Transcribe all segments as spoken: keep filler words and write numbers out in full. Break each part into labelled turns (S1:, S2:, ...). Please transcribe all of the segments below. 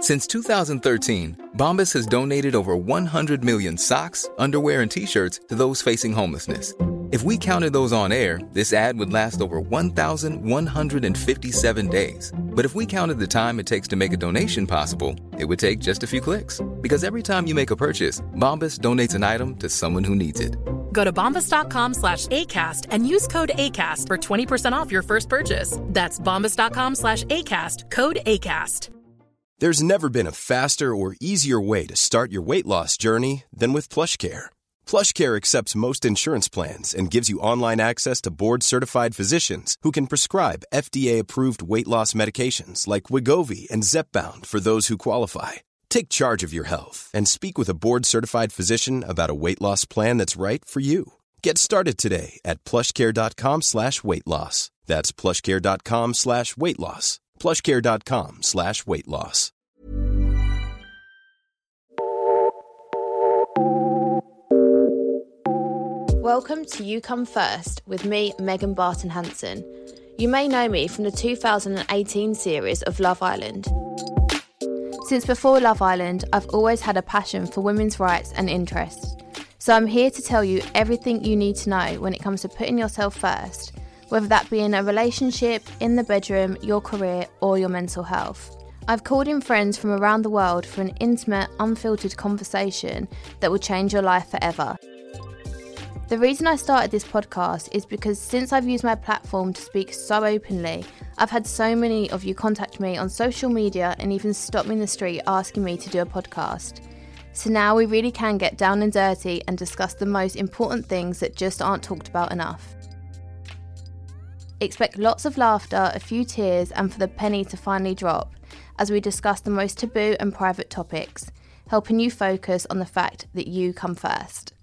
S1: Since two thousand thirteen, Bombas has donated over one hundred million socks, underwear, and T-shirts to those facing homelessness. If we counted those on air, this ad would last over one thousand one hundred fifty-seven days. But if we counted the time it takes to make a donation possible, it would take just a few clicks. Because every time you make a purchase, Bombas donates an item to someone who needs it.
S2: Go to bombas.com slash ACAST and use code ACAST for twenty percent off your first purchase. That's bombas.com slash ACAST, code ACAST.
S3: There's never been a faster or easier way to start your weight loss journey than with PlushCare. PlushCare accepts most insurance plans and gives you online access to board-certified physicians who can prescribe F D A-approved weight loss medications like Wegovy and Zepbound for those who qualify. Take charge of your health and speak with a board-certified physician about a weight loss plan that's right for you. Get started today at plushcare.com slash weight loss. That's plushcare.com slash weight loss. plushcare.com slash weight loss.
S4: Welcome to You Come First with me, Megan Barton Hanson. You may know me from the two thousand eighteen series of Love Island. Since before Love Island, I've always had a passion for women's rights and interests. So I'm here to tell you everything you need to know when it comes to putting yourself first, whether that be in a relationship, in the bedroom, your career, or your mental health. I've called in friends from around the world for an intimate, unfiltered conversation that will change your life forever. The reason I started this podcast is because since I've used my platform to speak so openly, I've had so many of you contact me on social media and even stop me in the street asking me to do a podcast. So now we really can get down and dirty and discuss the most important things that just aren't talked about enough. Expect lots of laughter, a few tears, and for the penny to finally drop as we discuss the most taboo and private topics, helping you focus on the fact that you come first.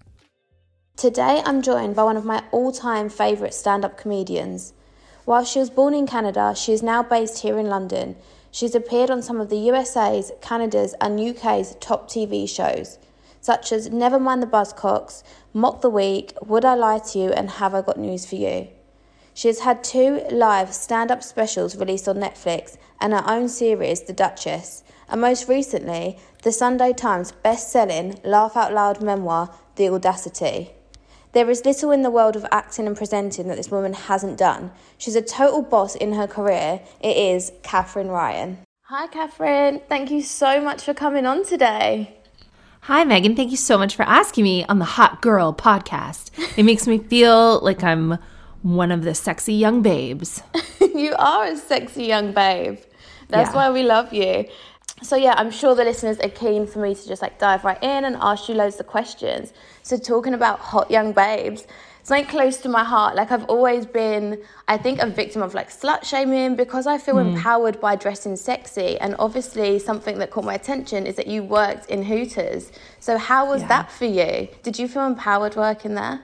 S4: Today I'm joined by one of my all-time favourite stand-up comedians. While she was born in Canada, she is now based here in London. She's appeared on some of the U S A's, Canada's and U K's top T V shows, such as Never Mind the Buzzcocks, Mock the Week, Would I Lie to You and Have I Got News for You. She has had two live stand-up specials released on Netflix and her own series, The Duchess, and most recently, the Sunday Times best-selling Laugh Out Loud memoir, The Audacity. There is little in the world of acting and presenting that this woman hasn't done. She's a total boss in her career. It is Katherine Ryan. Hi, Katherine. Thank you so much for coming on today.
S5: Hi, Megan. Thank you so much for asking me on the Hot Girl podcast. It makes me feel like I'm one of the sexy young babes.
S4: You are a sexy young babe. That's
S5: yeah.
S4: why we love you. So yeah, I'm sure the listeners are keen for me to just like dive right in and ask you loads of questions. So talking about hot young babes, something close to my heart. Like I've always been, I think, a victim of like slut shaming because I feel mm. empowered by dressing sexy. And obviously something that caught my attention is that you worked in Hooters. So how was yeah. that for you? Did you feel empowered working there?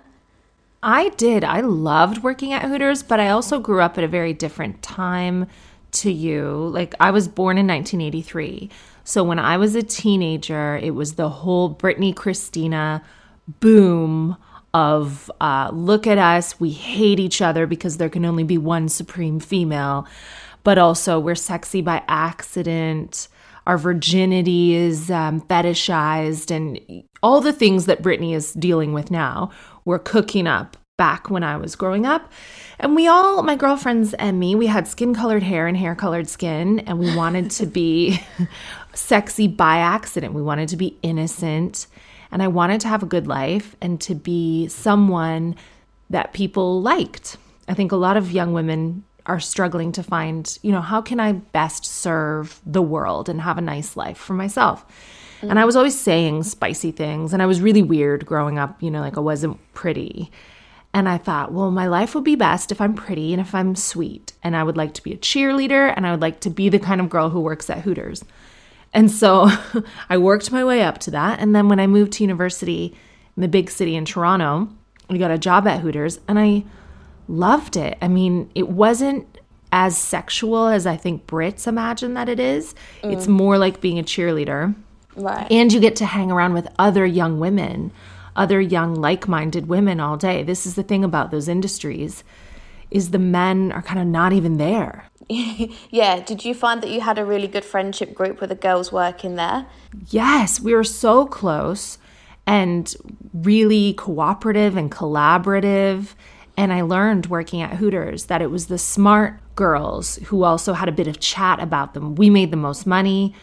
S5: I did. I loved working at Hooters, but I also grew up at a very different time to you. Like I was born in nineteen eighty-three. So when I was a teenager, it was the whole Britney Christina boom of uh, look at us, we hate each other because there can only be one supreme female, but also we're sexy by accident. Our virginity is um, fetishized, and all the things that Britney is dealing with now were cooking up back when I was growing up. And we all, my girlfriends and me, we had skin-colored hair and hair-colored skin, and we wanted to be sexy by accident. We wanted to be innocent, and I wanted to have a good life and to be someone that people liked. I think a lot of young women are struggling to find, you know, how can I best serve the world and have a nice life for myself? Mm-hmm. And I was always saying spicy things, and I was really weird growing up, you know, like I wasn't pretty. And I thought, well, my life would be best if I'm pretty and if I'm sweet. And I would like to be a cheerleader, and I would like to be the kind of girl who works at Hooters. And so I worked my way up to that. And then when I moved to university in the big city in Toronto, I got a job at Hooters, and I loved it. I mean, it wasn't as sexual as I think Brits imagine that it is. Mm. It's more like being a cheerleader.
S4: Right.
S5: And you get to hang around with other young women, other young like-minded women all day. This is the thing about those industries. is the men are kind of not even there.
S4: Yeah. Did you find that you had a really good friendship group with the girls working there?
S5: Yes, we were so close and really cooperative and collaborative. And I learned working at Hooters that it was the smart girls who also had a bit of chat about them. We made the most money.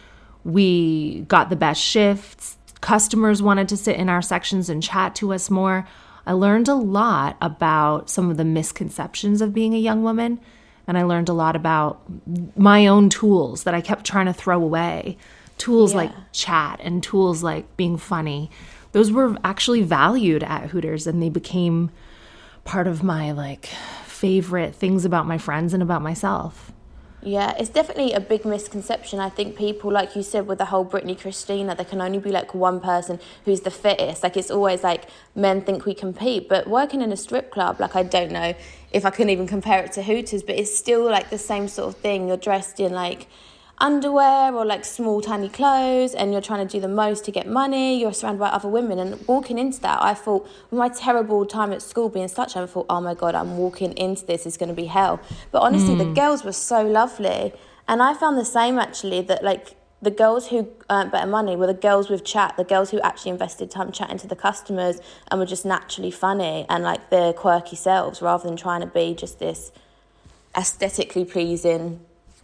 S5: We got the best shifts. Customers wanted to sit in our sections and chat to us more. I learned a lot about some of the misconceptions of being a young woman. And I learned a lot about my own tools that I kept trying to throw away. Tools yeah. like chat and tools like being funny. Those were actually valued at Hooters, and they became part of my like favorite things about my friends and about myself.
S4: Yeah, it's definitely a big misconception. I think people, like you said, with the whole Britney Christina, there can only be like one person who's the fittest. Like it's always like men think we compete, but working in a strip club, like I don't know if I can even compare it to Hooters, but it's still like the same sort of thing. You're dressed in like underwear or like small tiny clothes, and you're trying to do the most to get money. You're surrounded by other women, and walking into that, I thought, with my terrible time at school being such, I thought, oh my god, I'm walking into this, it's going to be hell. But honestly, mm. the girls were so lovely, and I found the same actually, that like the girls who earned better money were the girls with chat, the girls who actually invested time chatting to the customers and were just naturally funny and like their quirky selves, rather than trying to be just this aesthetically pleasing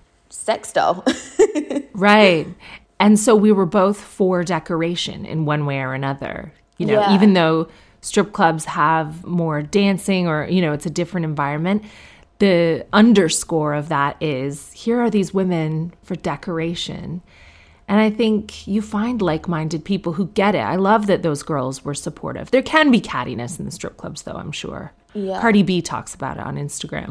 S4: sex doll.
S5: Right. And so we were both for decoration in one way or another. You know,
S4: yeah.
S5: even though strip clubs have more dancing or, you know, it's a different environment, the underscore of that is here are these women for decoration. And I think you find like-minded people who get it. I love that those girls were supportive. There can be cattiness in the strip clubs, though, I'm sure.
S4: Yeah.
S5: Cardi B talks about it on Instagram.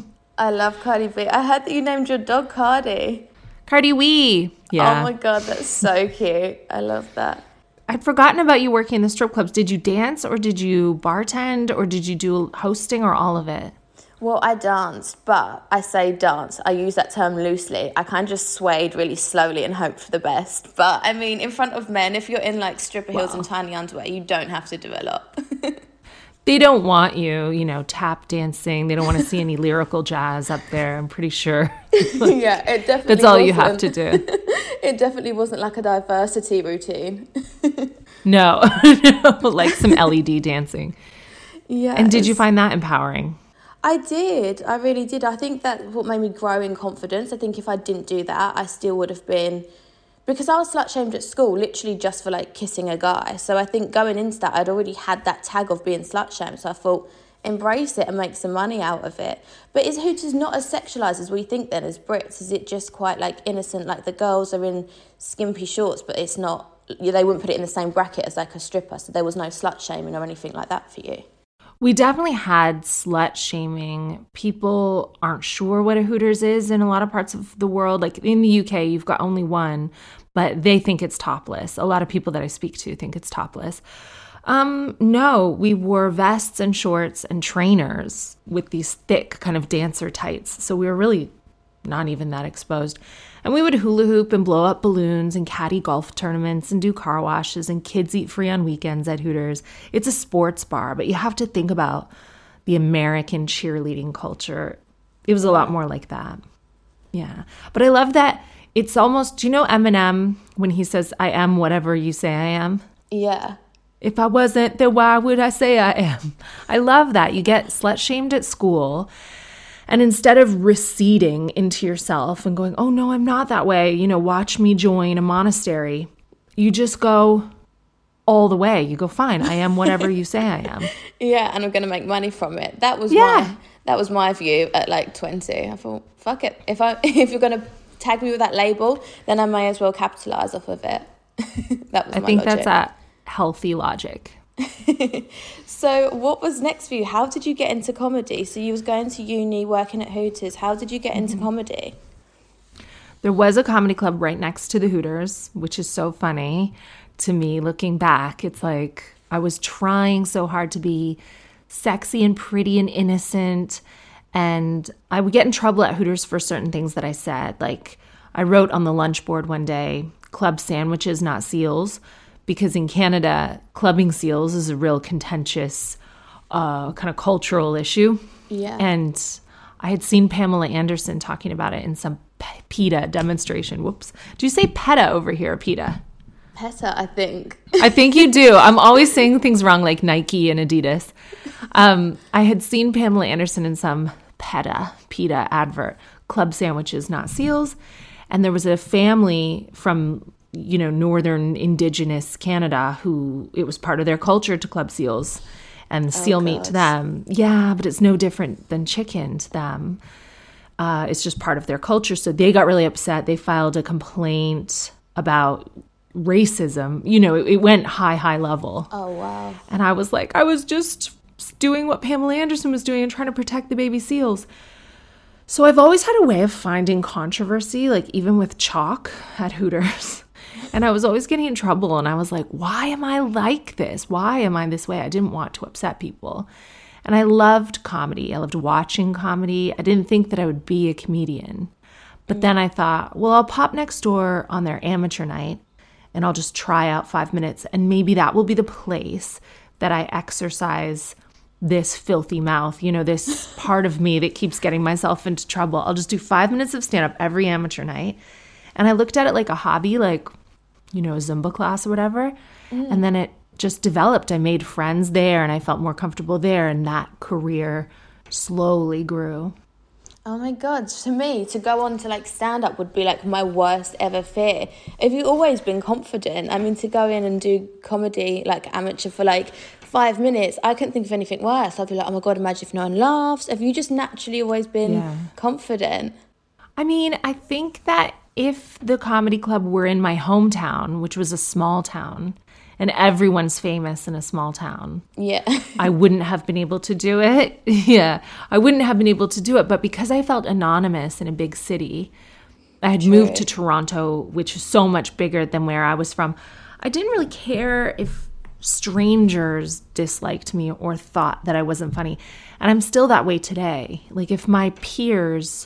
S4: I love Cardi B. I heard that you named your dog Cardi.
S5: Cardi Wee. Yeah.
S4: Oh my god, that's so cute. I love that.
S5: I'd forgotten about you working in the strip clubs. Did you dance or did you bartend or did you do hosting or all of it?
S4: Well, I danced, but I say dance. I use that term loosely. I kind of just swayed really slowly and hoped for the best. But I mean, in front of men, if you're in like stripper heels wow. and tiny underwear, you don't have to do a lot.
S5: They don't want you, you know, tap dancing. They don't want to see any lyrical jazz up there, I'm pretty sure. Like,
S4: yeah, it definitely
S5: that's all
S4: wasn't.
S5: you have to do.
S4: It definitely wasn't like a diversity routine.
S5: No, no, like some L E D dancing.
S4: Yeah.
S5: And did you find that empowering?
S4: I did. I really did. I think that's what made me grow in confidence. I think if I didn't do that, I still would have been... Because I was slut-shamed at school, literally just for, like, kissing a guy. So I think going into that, I'd already had that tag of being slut-shamed. So I thought, embrace it and make some money out of it. But is Hooters not as sexualised as we think then as Brits? Is it just quite, like, innocent? Like, the girls are in skimpy shorts, but it's not... They wouldn't put it in the same bracket as, like, a stripper. So there was no slut-shaming or anything like that for you?
S5: We definitely had slut-shaming. People aren't sure what a Hooters is in a lot of parts of the world. Like in the U K, you've got only one, but they think it's topless. A lot of people that I speak to think it's topless. Um, no, we wore vests and shorts and trainers with these thick kind of dancer tights. So we were really not even that exposed. And we would hula hoop and blow up balloons and caddy golf tournaments and do car washes, and kids eat free on weekends at Hooters. It's a sports bar, but you have to think about the American cheerleading culture. It was a lot more like that. Yeah. But I love that it's almost, do you know Eminem when he says, I am whatever you say I am?
S4: Yeah.
S5: If I wasn't, then why would I say I am? I love that. You get slut-shamed at school. And instead of receding into yourself and going, oh, no, I'm not that way, you know, watch me join a monastery, you just go all the way. You go, fine, I am whatever you say I am.
S4: Yeah, and I'm going to make money from it. That was
S5: yeah.
S4: my that was my view at like twenty. I thought, fuck it. If I if you're going to tag me with that label, then I may as well capitalize off of it. That was
S5: I
S4: my
S5: think
S4: logic.
S5: that's a healthy logic.
S4: So what was next for you? How did you get into comedy? So you was going to uni, working at Hooters. How did you get into mm-hmm. comedy?
S5: There was a comedy club right next to the Hooters, which is so funny to me looking back. It's like I was trying so hard to be sexy and pretty and innocent, and I would get in trouble at Hooters for certain things that I said. Like I wrote on the lunch board one day, club sandwiches, not seals. Because in Canada, clubbing seals is a real contentious uh, kind of cultural issue.
S4: Yeah.
S5: And I had seen Pamela Anderson talking about it in some PETA demonstration. Whoops. Do you say PETA over here, PETA?
S4: PETA, I think.
S5: I think you do. I'm always saying things wrong, like Nike and Adidas. Um, I had seen Pamela Anderson in some PETA, PETA advert, club sandwiches, not seals. And there was a family from, you know, northern indigenous Canada who it was part of their culture to club seals and seal oh, meat to them. Yeah, but it's no different than chicken to them. Uh, it's just part of their culture. So they got really upset. They filed a complaint about racism. You know, it, it went high, high level.
S4: Oh, wow.
S5: And I was like, I was just doing what Pamela Anderson was doing and trying to protect the baby seals. So I've always had a way of finding controversy, like even with chalk at Hooters. And I was always getting in trouble. And I was like, why am I like this? Why am I this way? I didn't want to upset people. And I loved comedy. I loved watching comedy. I didn't think that I would be a comedian. But then I thought, well, I'll pop next door on their amateur night and I'll just try out five minutes. And maybe that will be the place that I exercise this filthy mouth, you know, this part of me that keeps getting myself into trouble. I'll just do five minutes of stand-up every amateur night. And I looked at it like a hobby, like, you know, a Zumba class or whatever. Mm. And then it just developed. I made friends there and I felt more comfortable there. And that career slowly grew.
S4: Oh my God, to me, to go on to like stand-up would be like my worst ever fear. Have you always been confident? I mean, to go in and do comedy, like amateur for like five minutes, I couldn't think of anything worse. I'd be like, oh my God, imagine if no one laughs. Have you just naturally always been yeah. confident?
S5: I mean, I think that if the comedy club were in my hometown, which was a small town, and everyone's famous in a small town,
S4: yeah,
S5: I wouldn't have been able to do it. yeah, I wouldn't have been able to do it. But because I felt anonymous in a big city, I had True. moved to Toronto, which is so much bigger than where I was from. I didn't really care if strangers disliked me or thought that I wasn't funny. And I'm still that way today. Like if my peers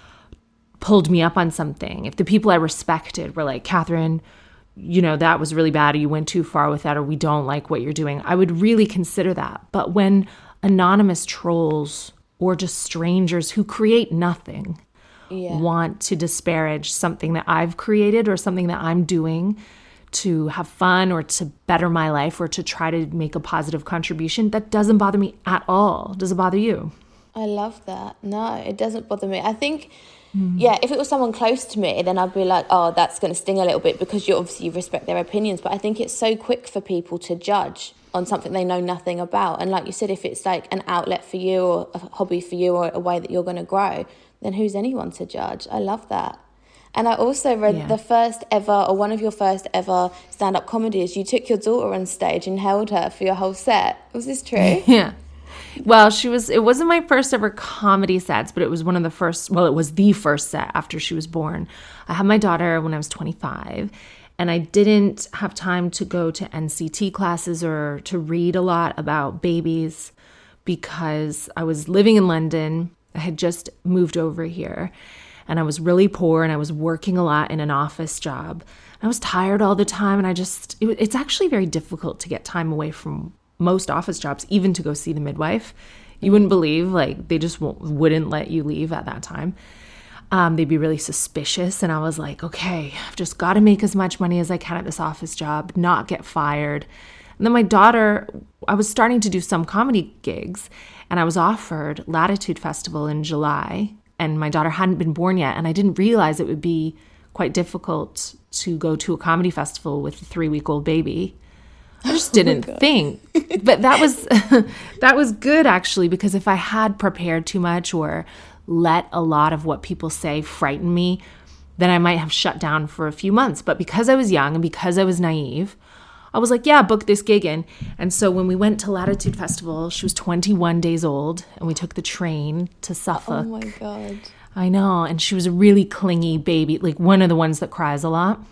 S5: pulled me up on something, if the people I respected were like, Catherine, you know, that was really bad, or you went too far with that, or we don't like what you're doing, I would really consider that. But when anonymous trolls or just strangers who create nothing yeah. want to disparage something that I've created or something that I'm doing to have fun or to better my life or to try to make a positive contribution, that doesn't bother me at all. Does it bother you?
S4: I love that. No, it doesn't bother me. I think, mm. yeah, if it was someone close to me, then I'd be like, oh, that's going to sting a little bit because you obviously respect their opinions. But I think it's so quick for people to judge on something they know nothing about. And like you said, if it's like an outlet for you or a hobby for you or a way that you're going to grow, then who's anyone to judge? I love that. And I also read yeah. the first ever, or one of your first ever stand-up comedies, you took your daughter on stage and held her for your whole set. Was this true?
S5: Yeah. Well, she was, it wasn't my first ever comedy sets, but it was one of the first, well, it was the first set after she was born. I had my daughter when I was twenty-five, and I didn't have time to go to N C T classes or to read a lot about babies because I was living in London. I had just moved over here. And I was really poor and I was working a lot in an office job. I was tired all the time and I just, it, it's actually very difficult to get time away from most office jobs, even to go see the midwife. You wouldn't believe, like they just won't, wouldn't let you leave at that time. Um, they'd be really suspicious. And I was like, okay, I've just got to make as much money as I can at this office job, not get fired. And then my daughter, I was starting to do some comedy gigs and I was offered Latitude Festival in July. And my daughter hadn't been born yet, and I didn't realize it would be quite difficult to go to a comedy festival with a three-week-old baby. I just didn't oh think. But that was that was good, actually, because if I had prepared too much or let a lot of what people say frighten me, then I might have shut down for a few months. But because I was young and because I was naive, I was like, yeah, book this gig in. And so when we went to Latitude Festival, she was twenty-one days old, and we took the train to Suffolk.
S4: Oh, my God.
S5: I know. And she was a really clingy baby, like one of the ones that cries a lot.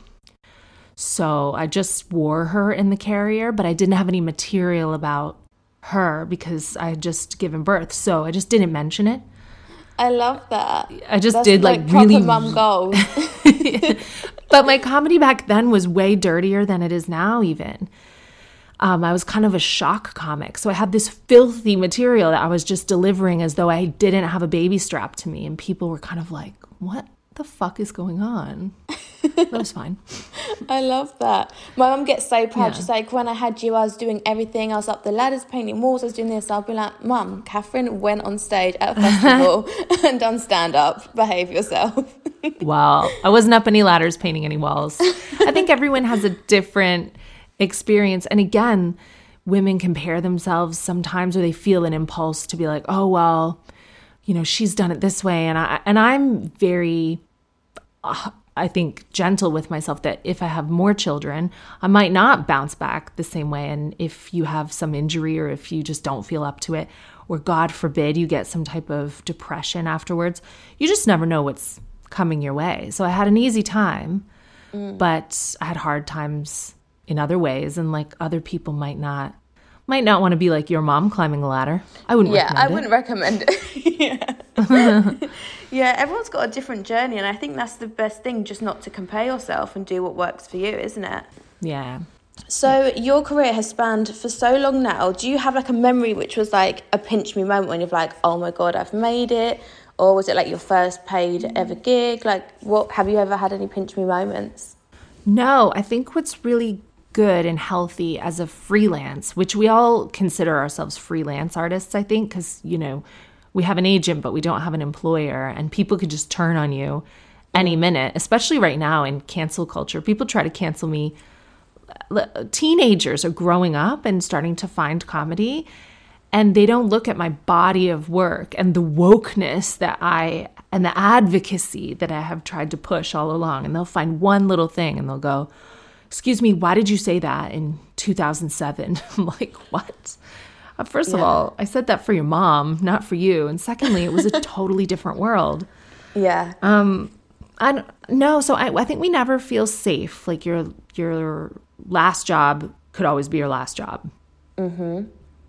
S5: So I just wore her in the carrier, but I didn't have any material about her because I had just given birth. So I just didn't mention it.
S4: I love that.
S5: I just
S4: That's
S5: did like,
S4: like
S5: really
S4: proper mum goals.
S5: But my comedy back then was way dirtier than it is now even. Um, I was kind of a shock comic. So I had this filthy material that I was just delivering as though I didn't have a baby strapped to me. And people were kind of like, what the fuck is going on? That was fine.
S4: I love that. My mum gets so proud.
S5: Yeah.
S4: She's like, when I had you, I was doing everything. I was up the ladders, painting walls, I was doing this. I'll be like, Mum, Catherine went on stage at a festival and done stand-up. Behave yourself.
S5: Well, I wasn't up any ladders painting any walls. I think everyone has a different experience. And again, women compare themselves sometimes, or they feel an impulse to be like, oh, well, you know, she's done it this way. And, I, and I'm very... Uh, I think, gentle with myself that if I have more children, I might not bounce back the same way. And if you have some injury or if you just don't feel up to it, or God forbid you get some type of depression afterwards, you just never know what's coming your way. So I had an easy time, mm. but I had hard times in other ways. And like other people might not, might not want to be like your mom climbing a ladder. I wouldn't
S4: yeah,
S5: recommend
S4: I wouldn't
S5: it.
S4: recommend it. yeah. Yeah, everyone's got a different journey, and I think that's the best thing, just not to compare yourself and do what works for you, isn't it?
S5: Yeah.
S4: So your career has spanned for so long now. Do you have like a memory which was like a pinch me moment when you're like, oh my God, I've made it? Or was it like your first paid ever gig? Like, what have you ever had any pinch me moments?
S5: No, I think what's really good and healthy as a freelance, which we all consider ourselves freelance artists, I think, because, you know, we have an agent, but we don't have an employer, and people could just turn on you any minute, especially right now in cancel culture. People try to cancel me. Teenagers are growing up and starting to find comedy, and they don't look at my body of work and the wokeness that I, and the advocacy that I have tried to push all along. And they'll find one little thing and they'll go, excuse me, why did you say that in two thousand seven? I'm like, what? First of yeah. all, I said that for your mom, not for you. And secondly, it was a totally different world.
S4: Yeah.
S5: Um, I don't, no, so I, I think we never feel safe. Like your your last job could always be your last job.
S4: Mm-hmm.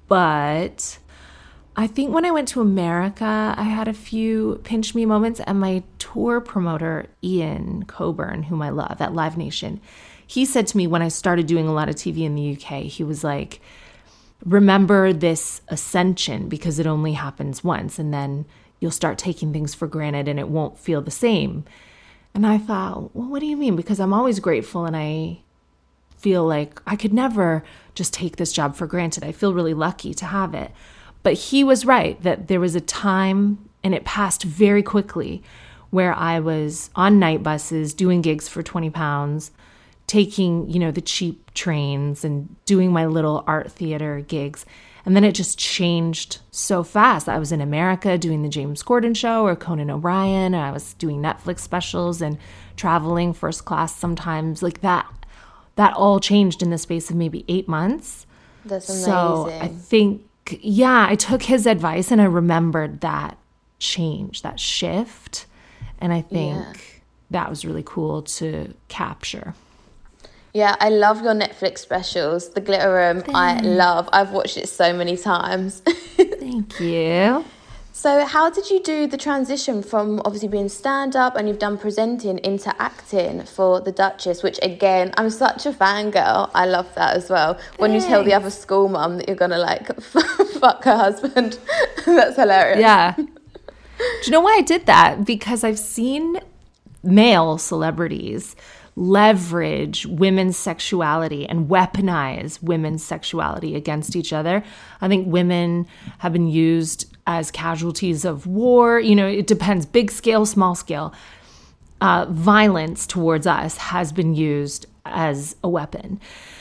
S5: But I think when I went to America, I had a few pinch me moments. And my tour promoter, Ian Coburn, whom I love at Live Nation, he said to me when I started doing a lot of T V in the U K, he was like, remember this ascension because it only happens once, and then you'll start taking things for granted and it won't feel the same. And I thought, well, what do you mean? Because I'm always grateful, and I feel like I could never just take this job for granted. I feel really lucky to have it. But he was right that there was a time, and it passed very quickly, where I was on night buses doing gigs for twenty pounds, taking, you know, the cheap trains and doing my little art theater gigs. And then it just changed so fast. I was in America doing the James Corden show or Conan O'Brien. I was doing Netflix specials and traveling first class sometimes. Like that, that all changed in the space of maybe eight months.
S4: That's amazing.
S5: So I think, yeah, I took his advice and I remembered that change, that shift. And I think yeah. that was really cool to capture.
S4: Yeah, I love your Netflix specials. The Glitter Room, Thanks. I love. I've watched it so many times.
S5: Thank you.
S4: So how did you do the transition from obviously being stand-up and you've done presenting into acting for The Duchess, which again, I'm such a fangirl. I love that as well. Thanks. When you tell the other school mum that you're going to like fuck her husband. That's hilarious.
S5: Yeah. Do you know why I did that? Because I've seen male celebrities leverage women's sexuality and weaponize women's sexuality against each other. I think women have been used as casualties of war. You know, it depends, big scale, small scale. Uh, violence towards us has been used as a weapon.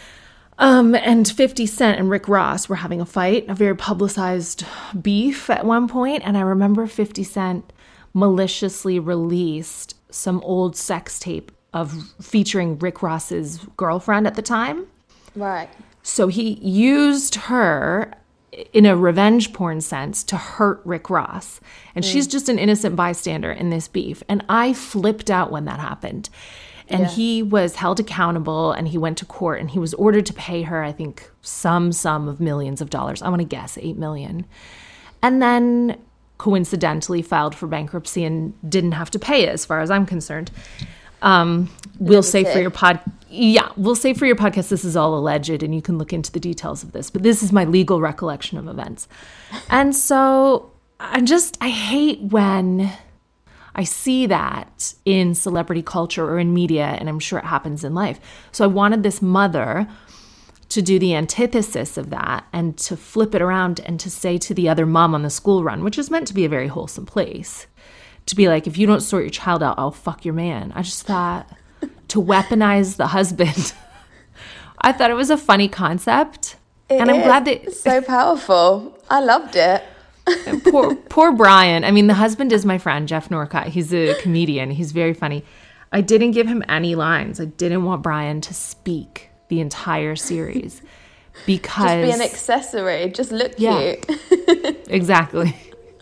S5: Um, and fifty Cent and Rick Ross were having a fight, a very publicized beef at one point. And I remember fifty Cent maliciously released some old sex tape of featuring Rick Ross's girlfriend at the time.
S4: Right.
S5: So he used her in a revenge porn sense to hurt Rick Ross. And mm. she's just an innocent bystander in this beef. And I flipped out when that happened. And yeah. he was held accountable and he went to court and he was ordered to pay her, I think, some sum of millions of dollars. I want to guess eight million. And then coincidentally filed for bankruptcy and didn't have to pay it as far as I'm concerned. Um, we'll say for your pod, yeah, we'll say for your podcast, this is all alleged and you can look into the details of this, but this is my legal recollection of events. And so I just, I hate when I see that in celebrity culture or in media, and I'm sure it happens in life. So I wanted this mother to do the antithesis of that and to flip it around and to say to the other mom on the school run, which is meant to be a very wholesome place, to be like, if you don't sort your child out, I'll fuck your man. I just thought to weaponize the husband. I thought it was a funny concept.
S4: It
S5: and I'm
S4: is.
S5: glad that
S4: It's so powerful. I loved it.
S5: poor poor Brian. I mean, the husband is my friend, Jeff Norcott. He's a comedian. He's very funny. I didn't give him any lines. I didn't want Brian to speak the entire series because
S4: just be an accessory, just look
S5: yeah,
S4: cute.
S5: Exactly.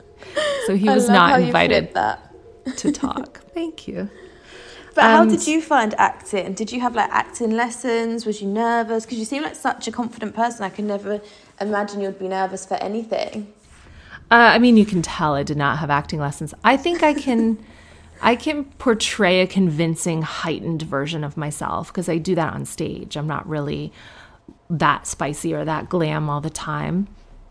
S5: So he was
S4: I love
S5: not
S4: how you
S5: invited
S4: flipped that.
S5: to talk. Thank you.
S4: But how
S5: And-
S4: did you find acting? Did you have like acting lessons? Was you nervous? Because you seem like such a confident person. I could never imagine you'd be nervous for anything.
S5: Uh, I mean, you can tell I did not have acting lessons. I think I can, I can portray a convincing, heightened version of myself because I do that on stage. I'm not really that spicy or that glam all the time.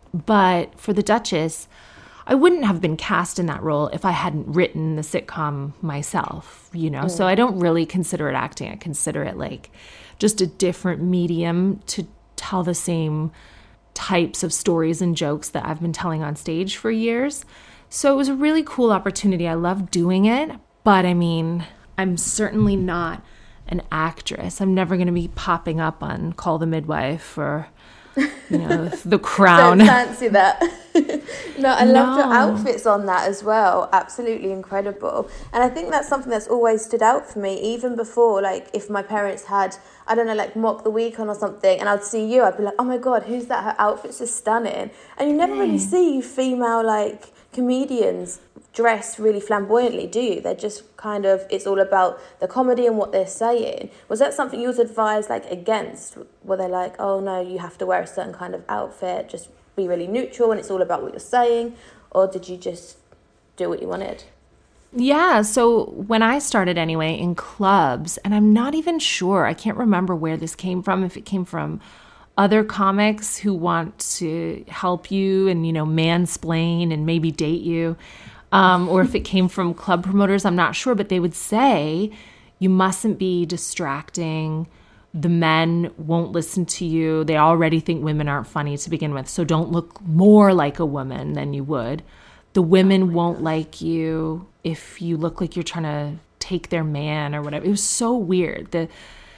S5: But for the Duchess, I wouldn't have been cast in that role if I hadn't written the sitcom myself, you know? Mm. So I don't really consider it acting. I consider it like just a different medium to tell the same types of stories and jokes that I've been telling on stage for years. So it was a really cool opportunity. I love doing it, but I mean, I'm certainly not an actress. I'm never going to be popping up on Call the Midwife or, you know, The Crown.
S4: Don't fancy that. No, I
S5: No.
S4: love your outfits on that as well. Absolutely incredible. And I think that's something that's always stood out for me, even before, like, if my parents had, I don't know, like, Mock the Week on or something, and I'd see you, I'd be like, oh my God, who's that? Her outfits are stunning. And you never
S5: Mm.
S4: really see female, like, comedians dress really flamboyantly, do you? They're just kind of, it's all about the comedy and what they're saying. Was that something you was advised, like, against? Were they like, oh no, you have to wear a certain kind of outfit, just be really neutral and it's all about what you're saying? Or did you just do what you wanted?
S5: Yeah, so when I started anyway in clubs, and I'm not even sure, I can't remember where this came from, if it came from other comics who want to help you and, you know, mansplain and maybe date you, um, or if it came from club promoters, I'm not sure, but they would say you mustn't be distracting. The men won't listen to you. They already think women aren't funny to begin with, so don't look more like a woman than you would. The women won't like you if you look like you're trying to take their man or whatever. It was so weird. The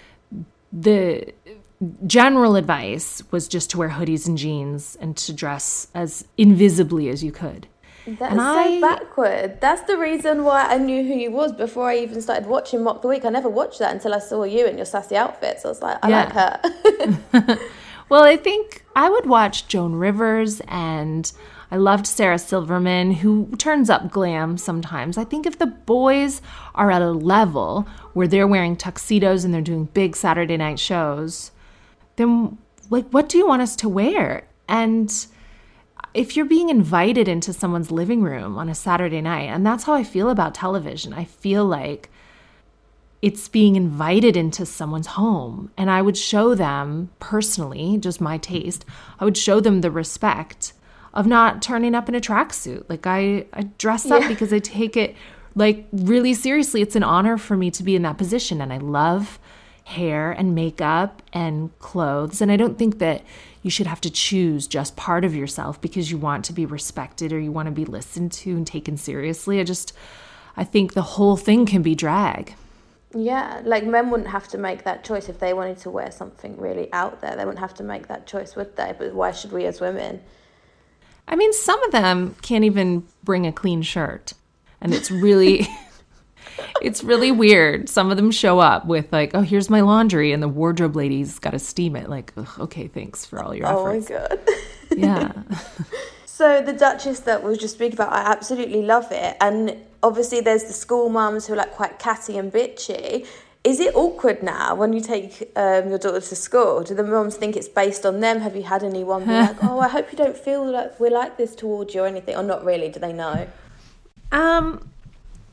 S5: the general advice was just to wear hoodies and jeans and to dress as invisibly as you could.
S4: That's
S5: and
S4: so
S5: I,
S4: backward. That's the reason why I knew who you was before I even started watching Mock the Week. I never watched that until I saw you in your sassy outfits. I was like, I
S5: Yeah.
S4: like her.
S5: Well, I think I would watch Joan Rivers, and I loved Sarah Silverman, who turns up glam sometimes. I think if the boys are at a level where they're wearing tuxedos and they're doing big Saturday night shows, then, like, what do you want us to wear? And if you're being invited into someone's living room on a Saturday night, and that's how I feel about television, I feel like it's being invited into someone's home. And I would show them personally, just my taste, I would show them the respect of not turning up in a tracksuit. Like I, I dress up
S4: Yeah.
S5: because I take it like really seriously. It's an honor for me to be in that position. And I love hair and makeup and clothes. And I don't think that you should have to choose just part of yourself because you want to be respected or you want to be listened to and taken seriously. I just, I think the whole thing can be drag.
S4: Yeah, like men wouldn't have to make that choice if they wanted to wear something really out there. They wouldn't have to make that choice, would they? But why should we as women?
S5: I mean, some of them can't even bring a clean shirt. And it's really, it's really weird. Some of them show up with like, oh, here's my laundry. And the wardrobe lady's got to steam it. Like, ugh, okay, thanks for all your efforts.
S4: Oh my God.
S5: Yeah.
S4: So the Duchess that we were just speaking about, I absolutely love it. And obviously there's the school mums who are like quite catty and bitchy. Is it awkward now when you take um, your daughter to school? Do the mums think it's based on them? Have you had anyone be like, oh, I hope you don't feel like we're like this towards you or anything? Or not really? Do they know?
S5: Um,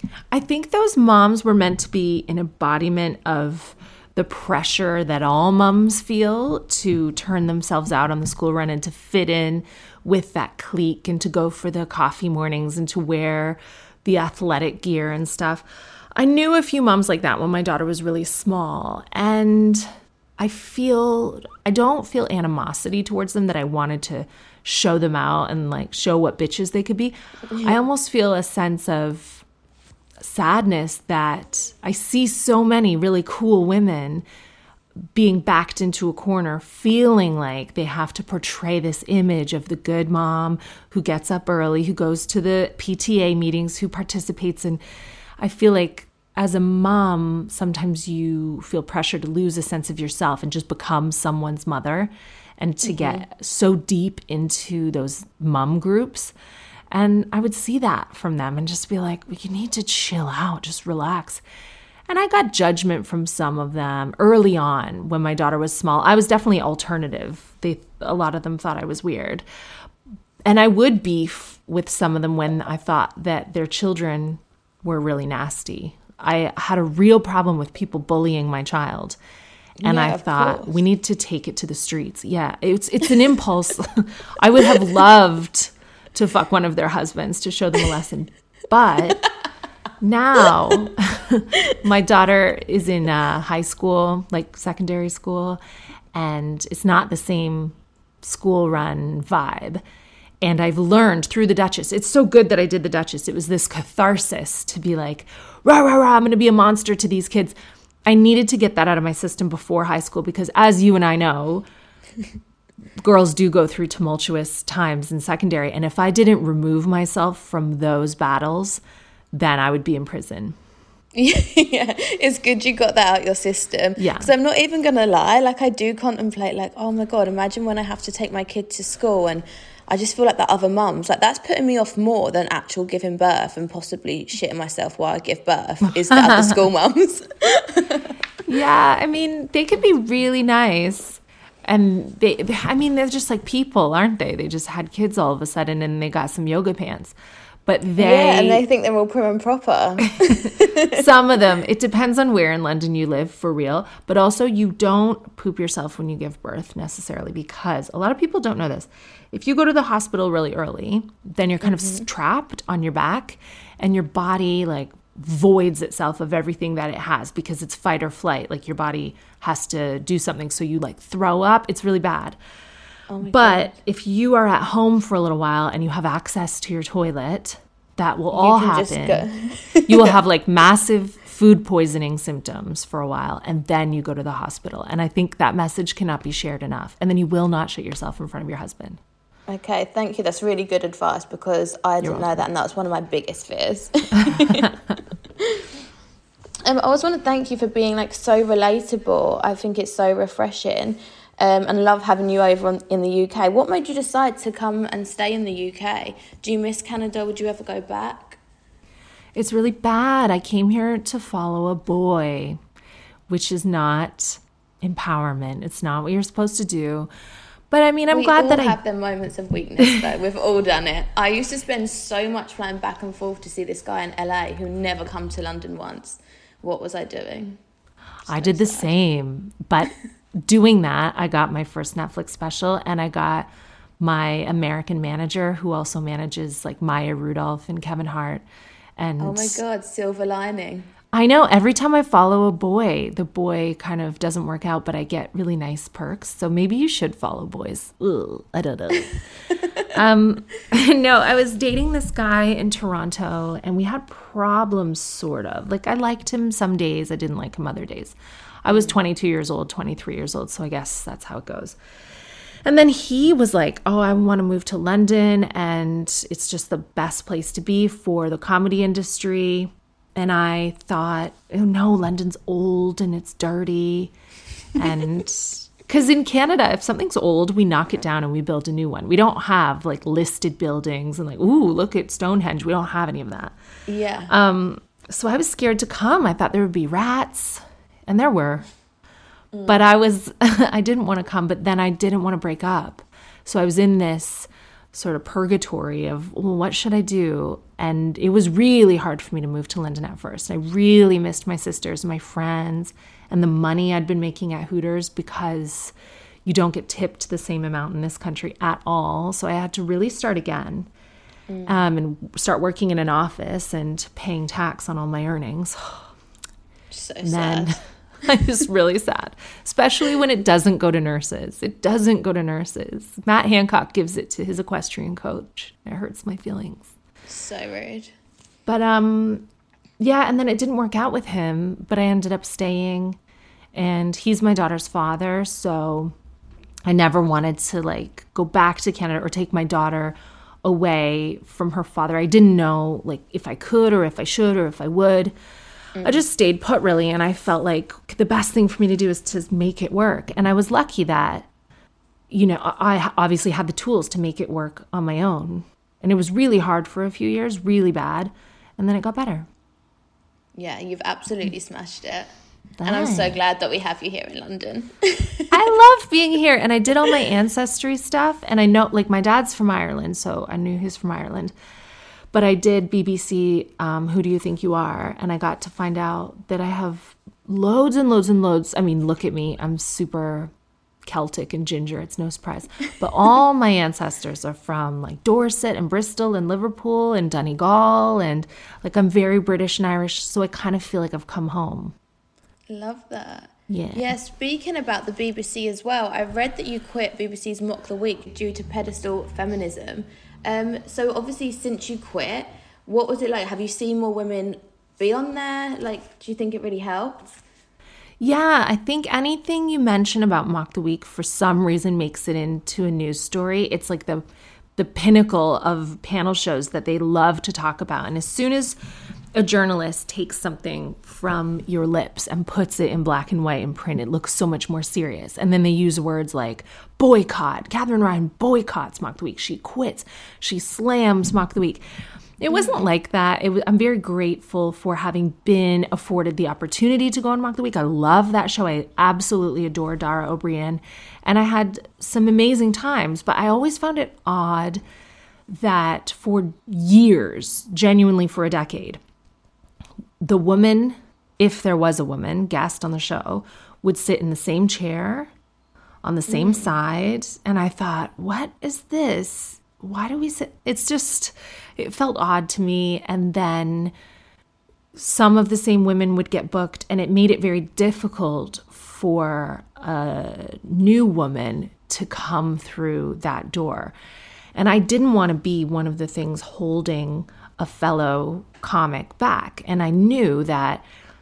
S5: I think those moms were meant to be an embodiment of the pressure that all moms feel to turn themselves out on the school run and to fit in with that clique and to go for the coffee mornings and to wear the athletic gear and stuff. I knew a few moms like that when my daughter was really small, and I feel, I don't feel animosity towards them that I wanted to show them out and like show what bitches they could be. Yeah. I almost feel a sense of sadness that I see so many really cool women being backed into a corner, feeling like they have to portray this image of the good mom who gets up early, who goes to the P T A meetings, who participates in. I feel like as a mom, sometimes you feel pressure to lose a sense of yourself and just become someone's mother and to mm-hmm. get so deep into those mom groups. And I would see that from them and just be like, well, you need to chill out, just relax. And I got judgment from some of them early on when my daughter was small. I was definitely alternative. They, a lot of them thought I was weird. And I would beef with some of them when I thought that their children were really nasty. I had a real problem with people bullying my child. And yeah, I thought, we need to take it to the streets. Yeah, it's it's an impulse. I would have loved to fuck one of their husbands to show them a lesson. But now my daughter is in uh, high school, like secondary school, and it's not the same school run vibe. And I've learned through the Duchess. It's so good that I did the Duchess. It was this catharsis to be like, rah, rah, rah, I'm going to be a monster to these kids. I needed to get that out of my system before high school because as you and I know, girls do go through tumultuous times in secondary. And if I didn't remove myself from those battles, then I would be in prison.
S4: Yeah, it's good you got that out your system.
S5: Yeah.
S4: Because I'm not even going to lie. Like, I do contemplate, like, oh my God, imagine when I have to take my kid to school and I just feel like that other mums, like that's putting me off more than actual giving birth and possibly shitting myself while I give birth is the other school mums.
S5: Yeah, I mean, they could be really nice. And they, I mean, they're just like people, aren't they? They just had kids all of a sudden and they got some yoga pants. But they...
S4: Yeah, and they think they're all prim and proper.
S5: Some of them. It depends on where in London you live, for real. But also, you don't poop yourself when you give birth, necessarily, because a lot of people don't know this. If you go to the hospital really early, then you're kind mm-hmm. of trapped on your back, and your body, like, voids itself of everything that it has because it's fight or flight. Like, your body has to do something, so you, like, throw up. It's really bad.
S4: Oh my
S5: but
S4: God.
S5: If you are at home for a little while and you have access to your toilet, that will all happen. You will have like massive food poisoning symptoms for a while, and then you go to the hospital. And I think that message cannot be shared enough. And then you will not shit yourself in front of your husband.
S4: Okay, thank you. That's really good advice because I didn't know that, and that was one of my biggest fears. um, I always want to thank you for being like so relatable. I think it's so refreshing. Um, and love having you over on, in the U K. What made you decide to come and stay in the U K? Do you miss Canada? Would you ever go back?
S5: It's really bad. I came here to follow a boy, which is not empowerment. It's not what you're supposed to do. But I mean, I'm
S4: we
S5: glad that I...
S4: We all have the moments of weakness, though. We've all done it. I used to spend so much flying back and forth to see this guy in L A who never come to London once. What was I doing? So
S5: I did the
S4: sad.
S5: same, but... Doing that, I got my first Netflix special, and I got my American manager who also manages like Maya Rudolph and Kevin Hart. And
S4: oh my God, silver lining.
S5: I know. Every time I follow a boy, the boy kind of doesn't work out, but I get really nice perks. So maybe you should follow boys. Ugh, I don't know. um, no, I was dating this guy in Toronto, and we had problems, sort of. Like, I liked him some days. I didn't like him other days. I was twenty-two years old, twenty-three years old, so I guess that's how it goes. And then he was like, oh, I want to move to London, and it's just the best place to be for the comedy industry. And I thought, oh no, London's old and it's dirty. And because in Canada, if something's old, we knock it down and we build a new one. We don't have like listed buildings and like, ooh, look at Stonehenge. We don't have any of that.
S4: Yeah.
S5: Um. So I was scared to come. I thought there would be rats. And there were, mm. but I was, I didn't want to come, but then I didn't want to break up. So I was in this sort of purgatory of, well, what should I do? And it was really hard for me to move to London at first. I really missed my sisters and my friends and the money I'd been making at Hooters, because you don't get tipped the same amount in this country at all. So I had to really start again mm. um, and start working in an office and paying tax on all my earnings.
S4: So
S5: and
S4: sad.
S5: Then it was really sad, especially when it doesn't go to nurses. It doesn't go to nurses. Matt Hancock gives it to his equestrian coach. It hurts my feelings.
S4: So rude.
S5: But um, yeah, and then it didn't work out with him, but I ended up staying, and he's my daughter's father, so I never wanted to like go back to Canada or take my daughter away from her father. I didn't know like if I could or if I should or if I would. Mm. I just stayed put really, and I felt like the best thing for me to do is to make it work. And I was lucky that, you know, I obviously had the tools to make it work on my own. And it was really hard for a few years, really bad. And then it got better.
S4: Yeah, you've absolutely smashed it. Thanks. And I'm so glad that we have you here in London.
S5: I love being here. And I did all my ancestry stuff. And I know, like, my dad's from Ireland, so I knew he was from Ireland. But I did B B C, um, Who Do You Think You Are? And I got to find out that I have loads and loads and loads. I mean, look at me. I'm super Celtic and ginger. It's no surprise. But all my ancestors are from, like, Dorset and Bristol and Liverpool and Donegal. And, like, I'm very British and Irish, so I kind of feel like I've come home.
S4: Love that.
S5: Yeah.
S4: Yeah, speaking about the B B C as well, I read that you quit B B C's Mock the Week due to pedestal feminism. Um, so obviously since you quit, what was it like? Have you seen more women be on there? Like, do you think it really helped?
S5: Yeah, I think anything you mention about Mock the Week for some reason makes it into a news story. It's like the the pinnacle of panel shows that they love to talk about. And as soon as a journalist takes something from your lips and puts it in black and white in print, it looks so much more serious. And then they use words like boycott. Catherine Ryan boycotts Mock the Week. She quits. She slams Mock the Week. It wasn't like that. It was, I'm very grateful for having been afforded the opportunity to go on Mock the Week. I love that show. I absolutely adore Dara O'Brien. And I had some amazing times, but I always found it odd that for years, genuinely for a decade, the woman, if there was a woman, guest on the show, would sit in the same chair on the same mm. side. And I thought, what is this? Why do we sit? It's just, it felt odd to me. And then some of the same women would get booked, and it made it very difficult for a new woman to come through that door. And I didn't want to be one of the things holding a fellow comic back. And I knew that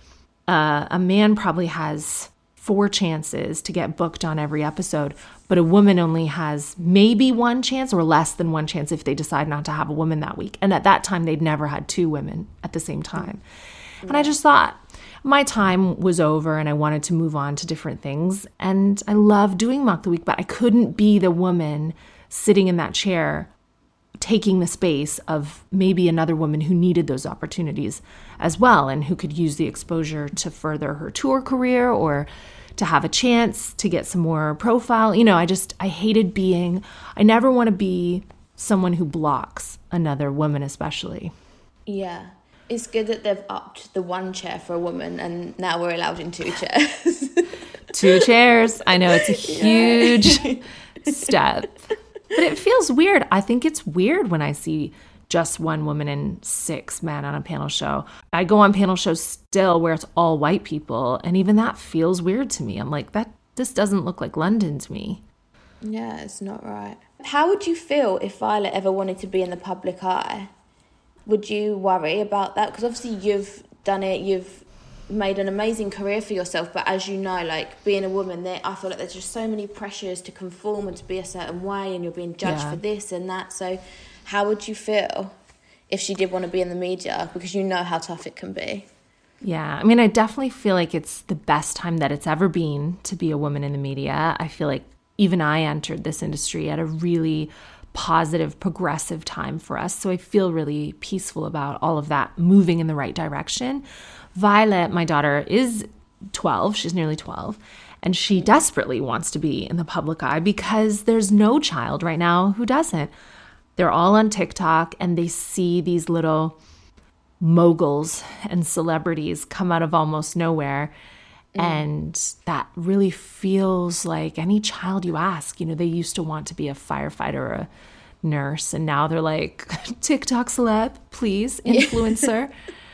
S5: uh, a man probably has four chances to get booked on every episode, but a woman only has maybe one chance or less than one chance if they decide not to have a woman that week. And at that time, they'd never had two women at the same time. Mm-hmm. And I just thought my time was over and I wanted to move on to different things. And I love doing Mock the Week, but I couldn't be the woman sitting in that chair taking the space of maybe another woman who needed those opportunities as well and who could use the exposure to further her tour career or to have a chance to get some more profile. You know, I just, I hated being, I never want to be someone who blocks another woman especially.
S4: Yeah. It's good that they've upped the one chair for a woman and now we're allowed in two chairs.
S5: Two chairs. I know, it's a huge yeah. step. But it feels weird. I think it's weird when I see just one woman and six men on a panel show. I go on panel shows still where it's all white people, and even that feels weird to me. I'm like, that this doesn't look like London to me.
S4: Yeah, it's not right. How would you feel if Violet ever wanted to be in the public eye? Would you worry about that? Because obviously you've done it, you've made an amazing career for yourself, but as you know, like being a woman, there I feel like there's just so many pressures to conform and to be a certain way, and you're being judged yeah. for this and that. So how would you feel if she did want to be in the media, because you know how tough it can be?
S5: Yeah, I mean, I definitely feel like it's the best time that it's ever been to be a woman in the media. I feel like even I entered this industry at a really positive, progressive time for us. So I feel really peaceful about all of that moving in the right direction. Violet, my daughter, is twelve. She's nearly twelve. And she desperately wants to be in the public eye because there's no child right now who doesn't. they're all on TikTok and they see these little moguls and celebrities come out of almost nowhere. Mm. And that really feels like any child you ask, you know, they used to want to be a firefighter or a nurse, and now they're like, TikTok celeb, please, influencer.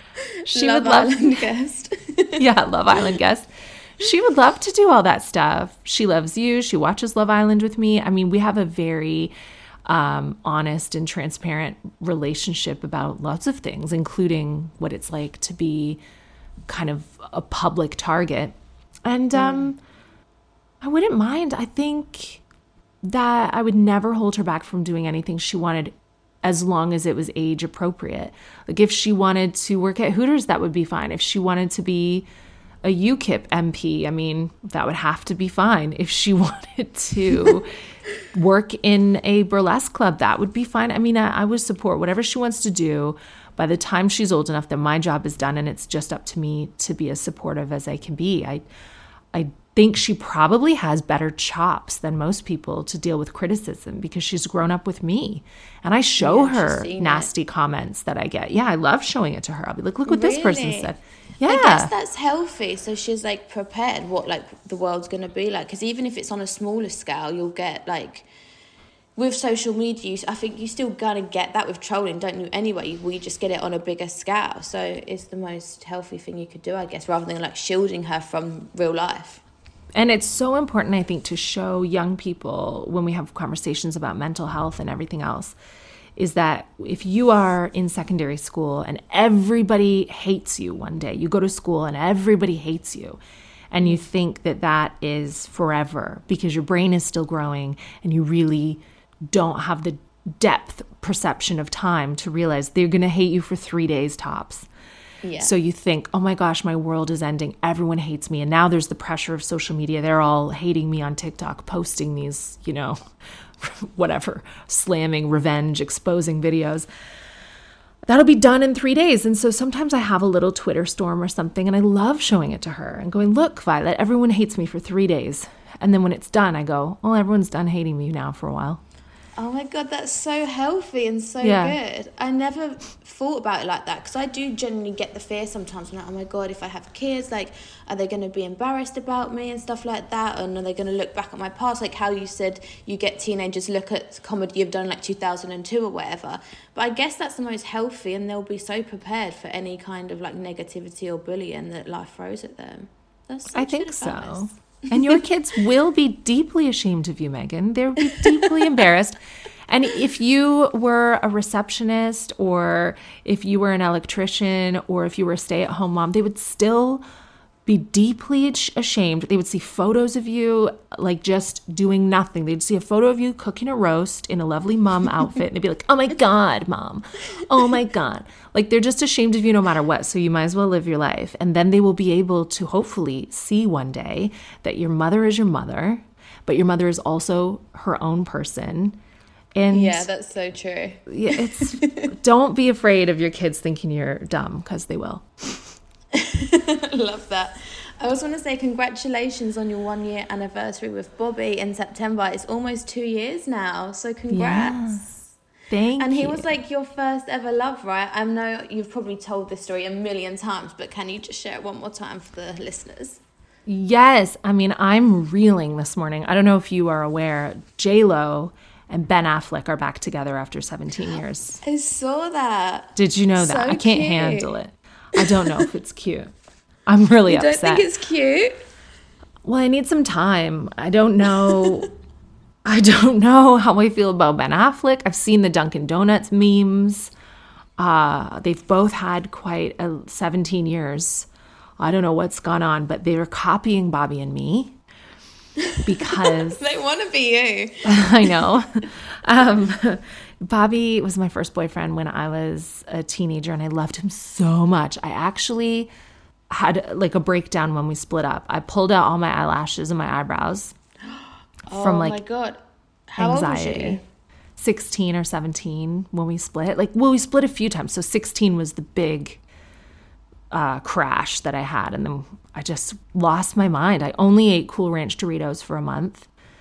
S5: She
S4: Love
S5: would love
S4: Island guest.
S5: Yeah, Love Island guest. She would love to do all that stuff. She loves you. She watches Love Island with me. I mean, we have a very um, honest and transparent relationship about lots of things, including what it's like to be kind of a public target. And um, mm. I wouldn't mind. I think that I would never hold her back from doing anything she wanted as long as it was age appropriate. Like if she wanted to work at Hooters, that would be fine. If she wanted to be a U KIP M P, I mean, that would have to be fine. If she wanted to work in a burlesque club, that would be fine. I mean, I, I would support whatever she wants to do. By the time she's old enough that my job is done and it's just up to me to be as supportive as I can be. I, I think she probably has better chops than most people to deal with criticism because she's grown up with me. And I show yeah, her nasty it. comments that I get. Yeah, I love showing it to her. I'll be like, look what really? this person said. Yeah.
S4: I guess that's healthy. So she's like prepared what like the world's going to be like. Because even if it's on a smaller scale, you'll get like, with social media, I think you still gonna get that with trolling, don't you? Anyway, we just get it on a bigger scale. So it's the most healthy thing you could do, I guess, rather than like shielding her from real life.
S5: And it's so important, I think, to show young people when we have conversations about mental health and everything else, is that if you are in secondary school and everybody hates you one day, you go to school and everybody hates you, and you think that that is forever because your brain is still growing and you really don't have the depth perception of time to realize they're going to hate you for three days tops. Yeah. So you think, oh my gosh, my world is ending. Everyone hates me. And now there's the pressure of social media. They're all hating me on TikTok, posting these, you know, whatever, slamming, revenge, exposing videos. That'll be done in three days. And so sometimes I have a little Twitter storm or something, and I love showing it to her and going, look, Violet, everyone hates me for three days. And then when it's done, I go, oh, everyone's done hating me now for a while.
S4: Oh my God, that's so healthy and so yeah. good. I never thought about it like that because I do genuinely get the fear sometimes. I'm like, oh my God, if I have kids, like, are they going to be embarrassed about me and stuff like that? And are they going to look back at my past? Like how you said you get teenagers look at comedy you've done like two thousand two or whatever. But I guess that's the most healthy, and they'll be so prepared for any kind of like negativity or bullying that life throws at them. That's
S5: I think so. And your kids will be deeply ashamed of you, Megan. They'll be deeply embarrassed. And if you were a receptionist, or if you were an electrician, or if you were a stay-at-home mom, they would still be deeply ashamed. They would see photos of you like just doing nothing. They'd see a photo of you cooking a roast in a lovely mom outfit, and they'd be like, oh my God, Mom. Oh my God. Like they're just ashamed of you no matter what. So you might as well live your life. And then they will be able to hopefully see one day that your mother is your mother, but your mother is also her own person. And
S4: yeah, that's so true.
S5: Yeah, it's don't be afraid of your kids thinking you're dumb, because they will.
S4: Love that. I also want to say congratulations on your one year anniversary with Bobby in September. It's almost two years now, so congrats.
S5: Yeah. Thank
S4: and
S5: you.
S4: he was like your first ever love, right? I know you've probably told this story a million times, but can you just share it one more time for the listeners?
S5: Yes. I mean, I'm reeling this morning. I don't know if you are aware, J-Lo and Ben Affleck are back together after seventeen years.
S4: I saw that.
S5: Did you know that?
S4: So
S5: I can't
S4: cute.
S5: handle it. I don't know if it's cute. I'm really
S4: you
S5: upset.
S4: You don't think it's cute?
S5: Well, I need some time. I don't know. I don't know how I feel about Ben Affleck. I've seen the Dunkin' Donuts memes. Uh, they've both had quite a seventeen years. I don't know what's gone on, but they were copying Bobby and me because
S4: they want to be you.
S5: I know. Um, Bobby was my first boyfriend when I was a teenager, and I loved him so much. I actually had like a breakdown when we split up. I pulled out all my eyelashes and my eyebrows
S4: oh
S5: from like
S4: my God. How
S5: anxiety.
S4: Old was you?
S5: sixteen or seventeen when we split. Like, well, we split a few times. So sixteen was the big uh, crash that I had. And then I just lost my mind. I only ate Cool Ranch Doritos for a month.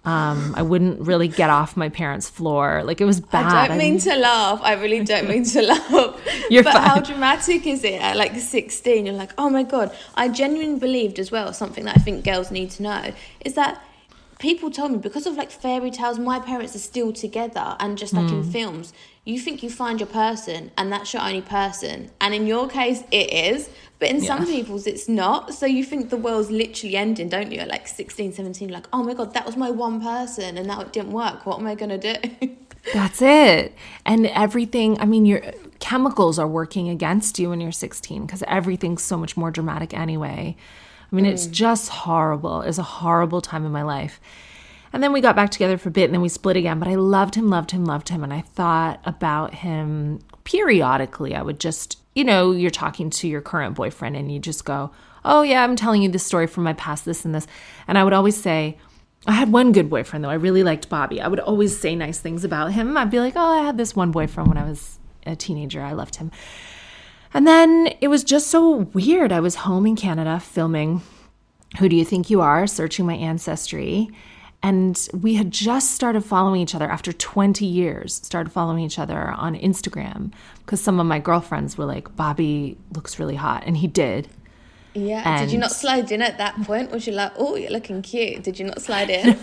S5: Um, I wouldn't really get off my parents' floor. Like, it was bad.
S4: I don't mean to laugh. I really don't mean to laugh.
S5: You're
S4: but
S5: fine.
S4: How dramatic is it at like sixteen? You're like, oh my God. I genuinely believed as well, something that I think girls need to know, is that people told me because of like fairy tales, my parents are still together, and just like mm. in films, you think you find your person and that's your only person. And in your case, it is. But in yeah. some people's, it's not. So you think the world's literally ending, don't you? At like sixteen, seventeen, you're like, oh my God, that was my one person and now it didn't work. What am I going to do?
S5: That's it. And everything, I mean, your chemicals are working against you when you're sixteen because everything's so much more dramatic anyway. I mean, mm. it's just horrible. It was a horrible time in my life. And then we got back together for a bit and then we split again. But I loved him, loved him, loved him. And I thought about him periodically. I would just, you know, you're talking to your current boyfriend and you just go, oh yeah, I'm telling you this story from my past, this and this. And I would always say, I had one good boyfriend though. I really liked Bobby. I would always say nice things about him. I'd be like, oh, I had this one boyfriend when I was a teenager. I loved him. And then it was just so weird. I was home in Canada filming Who Do You Think You Are? Searching my ancestry. And we had just started following each other after twenty years, started following each other on Instagram because some of my girlfriends were like, Bobby looks really hot. And he did.
S4: Yeah. And did you not slide in at that point? Was you like, oh, you're looking cute? Did you not slide in?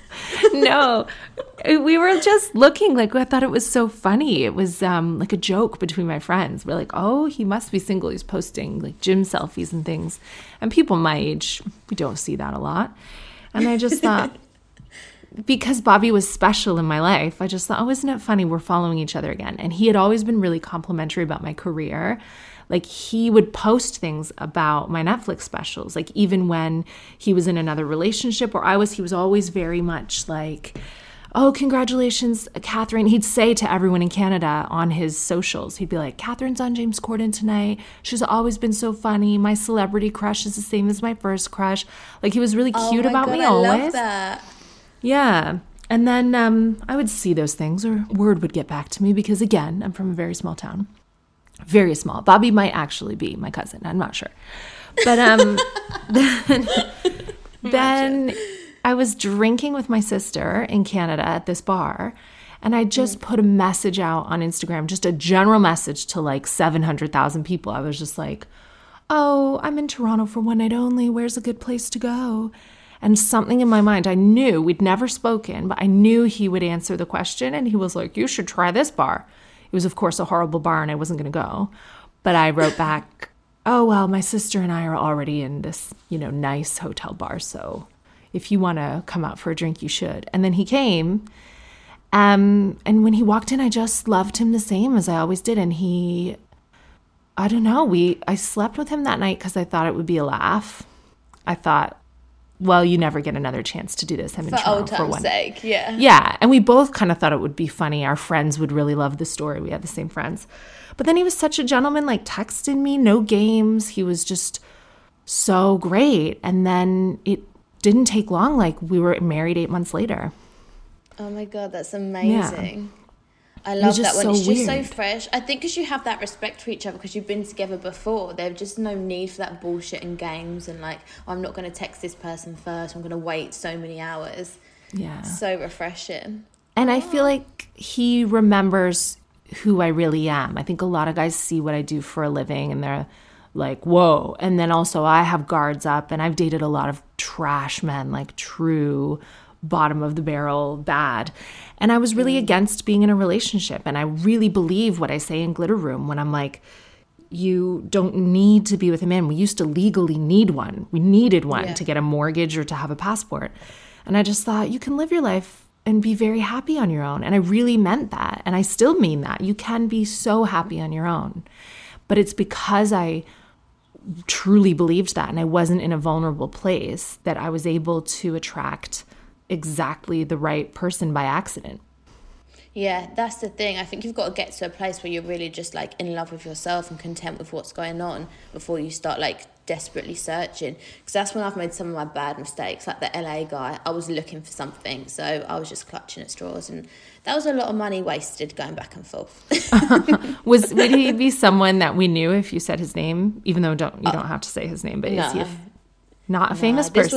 S5: No. No. We were just looking like, I thought it was so funny. It was um, like a joke between my friends. We're like, oh, he must be single. He's posting like gym selfies and things. And people my age, we don't see that a lot. And I just thought, because Bobby was special in my life, I just thought, oh, isn't it funny? We're following each other again. And he had always been really complimentary about my career. Like, he would post things about my Netflix specials. Like, even when he was in another relationship or I was, he was always very much like, oh, congratulations, Catherine. He'd say to everyone in Canada on his socials, he'd be like, Catherine's on James Corden tonight. She's always been so funny. My celebrity crush is the same as my first crush. Like, he was really cute
S4: oh my
S5: about
S4: God,
S5: me
S4: I
S5: always.
S4: love that.
S5: Yeah. And then um, I would see those things or word would get back to me because, again, I'm from a very small town. Very small. Bobby might actually be my cousin. I'm not sure. But um, then, then I was drinking with my sister in Canada at this bar. And I just mm. put a message out on Instagram, just a general message to like seven hundred thousand people. I was just like, oh, I'm in Toronto for one night only. Where's a good place to go? And something in my mind, I knew, we'd never spoken, but I knew he would answer the question. And he was like, you should try this bar. It was, of course, a horrible bar and I wasn't going to go. But I wrote back, oh, well, my sister and I are already in this, you know, nice hotel bar. So if you want to come out for a drink, you should. And then he came. Um, and when he walked in, I just loved him the same as I always did. And he, I don't know, we I slept with him that night because I thought it would be a laugh. I thought, well, you never get another chance to do this. I'm in
S4: for
S5: Toronto
S4: old time's
S5: for one.
S4: sake, yeah.
S5: Yeah, and we both kind of thought it would be funny. Our friends would really love the story. We had the same friends. But then he was such a gentleman, like texting me, no games. He was just so great. And then it didn't take long. Like, we were married eight months later.
S4: Oh my God, that's amazing. Yeah. I
S5: It
S4: love
S5: was just
S4: that one.
S5: so
S4: It's just
S5: weird.
S4: so fresh. I think because you have that respect for each other because you've been together before. There's just no need for that bullshit and games and like, oh, I'm not going to text this person first. I'm going to wait so many hours.
S5: Yeah.
S4: So refreshing.
S5: And I feel like he remembers who I really am. I think a lot of guys see what I do for a living and they're like, whoa. And then also I have guards up and I've dated a lot of trash men, like true bottom of the barrel bad. And I was really mm. against being in a relationship. And I really believe what I say in Glitter Room when I'm like, you don't need to be with a man. We used to legally need one. We needed one yeah. to get a mortgage or to have a passport. And I just thought you can live your life and be very happy on your own. And I really meant that. And I still mean that. You can be so happy on your own. But it's because I truly believed that and I wasn't in a vulnerable place that I was able to attract exactly the right person by accident.
S4: Yeah, that's the thing. I think you've got to get to a place where you're really just like in love with yourself and content with what's going on before you start like desperately searching. Because that's when I've made some of my bad mistakes. Like the L A guy, I was looking for something, so I was just clutching at straws, and that was a lot of money wasted going back and forth.
S5: was would he be someone that we knew if you said his name? Even though don't you don't have to say his name, but
S4: no.
S5: is he a, not a famous
S4: no, this
S5: person?
S4: Was,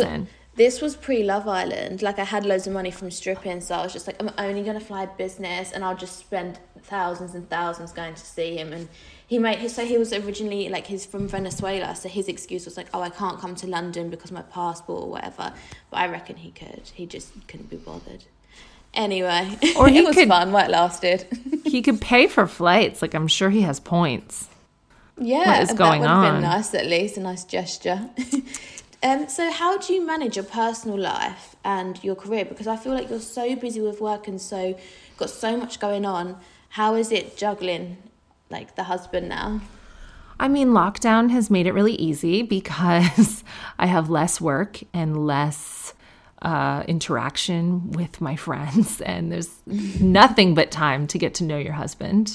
S4: this was pre-Love Island. Like, I had loads of money from stripping, so I was just like, I'm only going to fly business, and I'll just spend thousands and thousands going to see him. And he made, so he was originally, like, he's from Venezuela, so his excuse was like, oh, I can't come to London because of my passport or whatever. But I reckon he could. He just couldn't be bothered. Anyway,
S5: or he
S4: it was
S5: could,
S4: fun while it lasted.
S5: He could pay for flights. Like, I'm sure he has points.
S4: Yeah,
S5: what is going
S4: that would
S5: on?
S4: have been nice, at least, a nice gesture. Um, so how do you manage your personal life and your career? Because I feel like you're so busy with work and so got so much going on. How is it juggling, like, the husband now?
S5: I mean, lockdown has made it really easy because I have less work and less uh, interaction with my friends, and there's nothing but time to get to know your husband.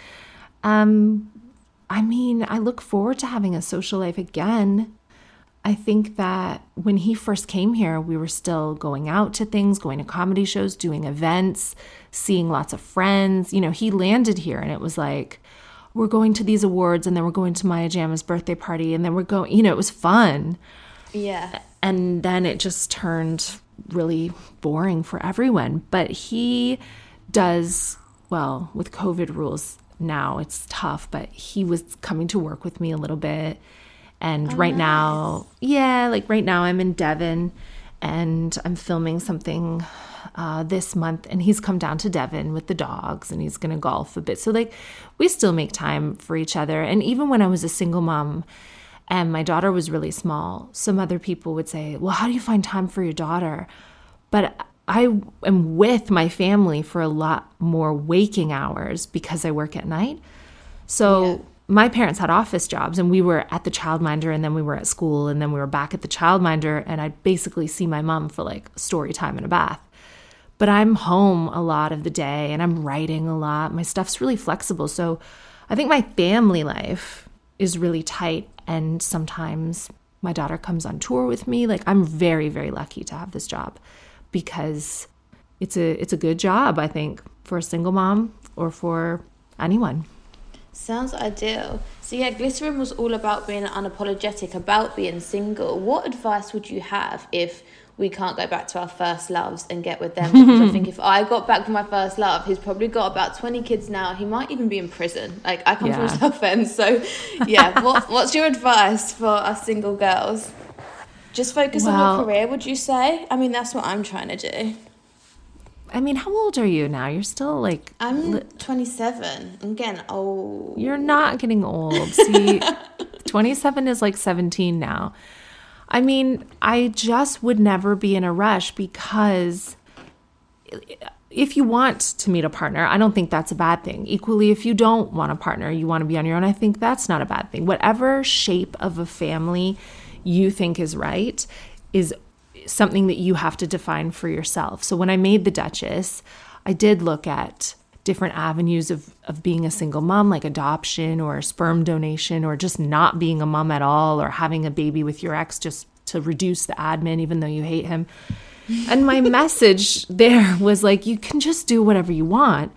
S5: Um, I mean, I look forward to having a social life again. I think that when he first came here, we were still going out to things, going to comedy shows, doing events, seeing lots of friends. You know, he landed here and it was like, we're going to these awards, and then we're going to Maya Jama's birthday party, and then we're going, you know, it was fun.
S4: Yeah.
S5: And then it just turned really boring for everyone. But he does, well, with COVID rules now, it's tough, but he was coming to work with me a little bit. And oh, right nice. now, yeah, like right now I'm in Devon and I'm filming something uh, this month, and he's come down to Devon with the dogs and he's going to golf a bit. So like we still make time for each other. And even when I was a single mom and my daughter was really small, some other people would say, well, how do you find time for your daughter? But I am with my family for a lot more waking hours because I work at night. So yeah. My parents had office jobs, and we were at the childminder, and then we were at school, and then we were back at the childminder, and I'd basically see my mom for like story time and a bath. But I'm home a lot of the day, and I'm writing a lot. My stuff's really flexible. So I think my family life is really tight, and sometimes my daughter comes on tour with me. Like, I'm very, very lucky to have this job because it's a it's a good job, I think, for a single mom or for anyone.
S4: Sounds ideal. So yeah, Glycerin was all about being unapologetic about being single. What advice would you have if we can't go back to our first loves and get with them? Because I think if I got back with my first love, he's probably got about twenty kids now. He might even be in prison. Like, I come
S5: yeah.
S4: from Southend, so yeah. what What's your advice for us single girls? Just focus well, on your career, would you say? I mean, that's what I'm trying to do.
S5: I mean, how old are you now? You're still like...
S4: I'm twenty-seven. I'm getting old.
S5: You're not getting old. See, twenty-seven is like seventeen now. I mean, I just would never be in a rush because if you want to meet a partner, I don't think that's a bad thing. Equally, if you don't want a partner, you want to be on your own, I think that's not a bad thing. Whatever shape of a family you think is right is something that you have to define for yourself. So when I made The Duchess, I did look at different avenues of, of being a single mom, like adoption or sperm donation, or just not being a mom at all, or having a baby with your ex just to reduce the admin, even though you hate him. And my message there was like, you can just do whatever you want,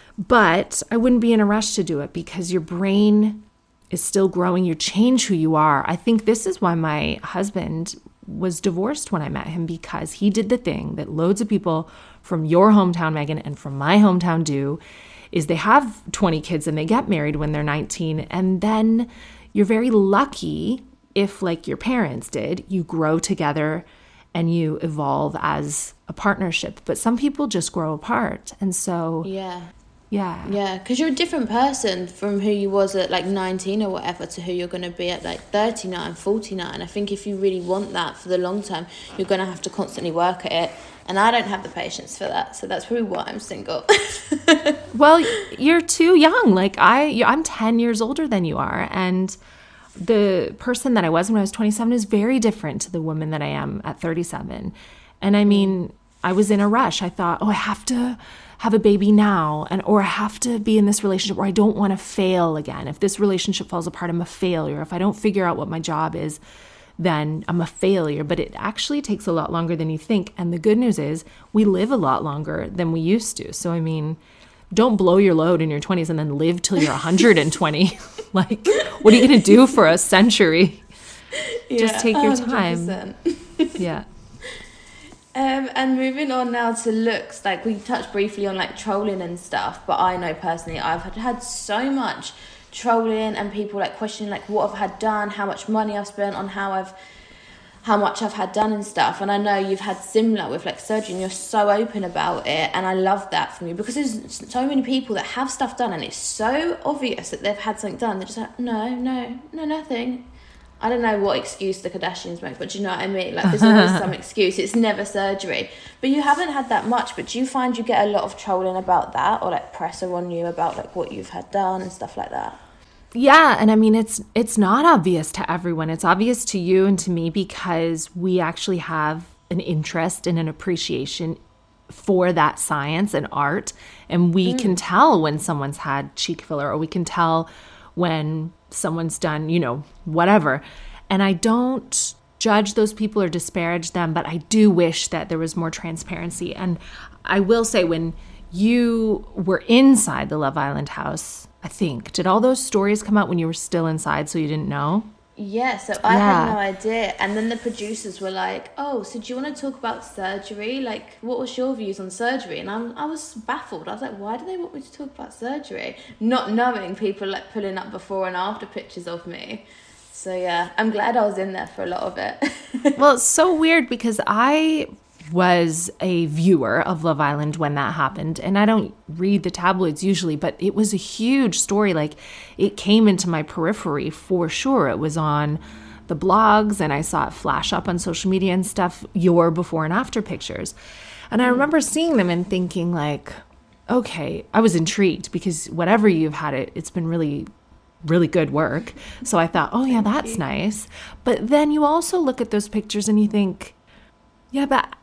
S5: but I wouldn't be in a rush to do it because your brain is still growing. You change who you are. I think this is why my husband was divorced when I met him, because he did the thing that loads of people from your hometown, Megan, and from my hometown do, is they have twenty kids and they get married when they're nineteen. And then you're very lucky if, like your parents did, you grow together and you evolve as a partnership. But some people just grow apart. And so,
S4: yeah.
S5: Yeah.
S4: Yeah, because you're a different person from who you was at like nineteen or whatever to who you're going to be at like thirty-nine, forty-nine. I think if you really want that for the long term, you're going to have to constantly work at it. And I don't have the patience for that. So that's probably why I'm single.
S5: Well, you're too young. Like I, I'm ten years older than you are. And the person that I was when I was twenty-seven is very different to the woman that I am at thirty-seven. And I mean, I was in a rush. I thought, oh, I have to have a baby now, and or I have to be in this relationship where I don't want to fail again. If this relationship falls apart, I'm a failure. If I don't figure out what my job is, then I'm a failure. But it actually takes a lot longer than you think. And the good news is we live a lot longer than we used to. So, I mean, don't blow your load in your twenties and then live till you're one hundred twenty. Like, what are you going to do for a century?
S4: Yeah,
S5: just take your
S4: one hundred percent.
S5: time. Yeah.
S4: Um, and moving on now to looks, like we touched briefly on like trolling and stuff, but I know personally I've had, had so much trolling and people like questioning like what I've had done, how much money I've spent on how I've how much I've had done and stuff. And I know you've had similar with like surgery and you're so open about it, and I love that from you, because there's so many people that have stuff done and it's so obvious that they've had something done. They're just like, no, no, no, nothing. I don't know what excuse the Kardashians make, but do you know what I mean? Like, there's always some excuse. It's never surgery. But you haven't had that much, but do you find you get a lot of trolling about that, or like pressure on you about like what you've had done and stuff like that?
S5: Yeah, and I mean, it's it's not obvious to everyone. It's obvious to you and to me because we actually have an interest and an appreciation for that science and art, and we mm. can tell when someone's had cheek filler, or we can tell when someone's done, you know, whatever. And I don't judge those people or disparage them, but I do wish that there was more transparency. And I will say, when you were inside the Love Island house, I think, did all those stories come out when you were still inside so you didn't know?
S4: Yeah, so I yeah. had no idea. And then the producers were like, oh, so do you want to talk about surgery? Like, what was your views on surgery? And I'm, I was baffled. I was like, why do they want me to talk about surgery? Not knowing people like pulling up before and after pictures of me. So yeah, I'm glad I was in there for a lot of it.
S5: Well, it's so weird because I was a viewer of Love Island when that happened, and I don't read the tabloids usually, but it was a huge story. Like, it came into my periphery for sure. It was on the blogs, and I saw it flash up on social media and stuff, your before and after pictures. And I remember seeing them and thinking like, okay, I was intrigued because whatever you've had it, it's been really, really good work. So I thought, oh yeah, that's nice. But then you also look at those pictures and you think, yeah, but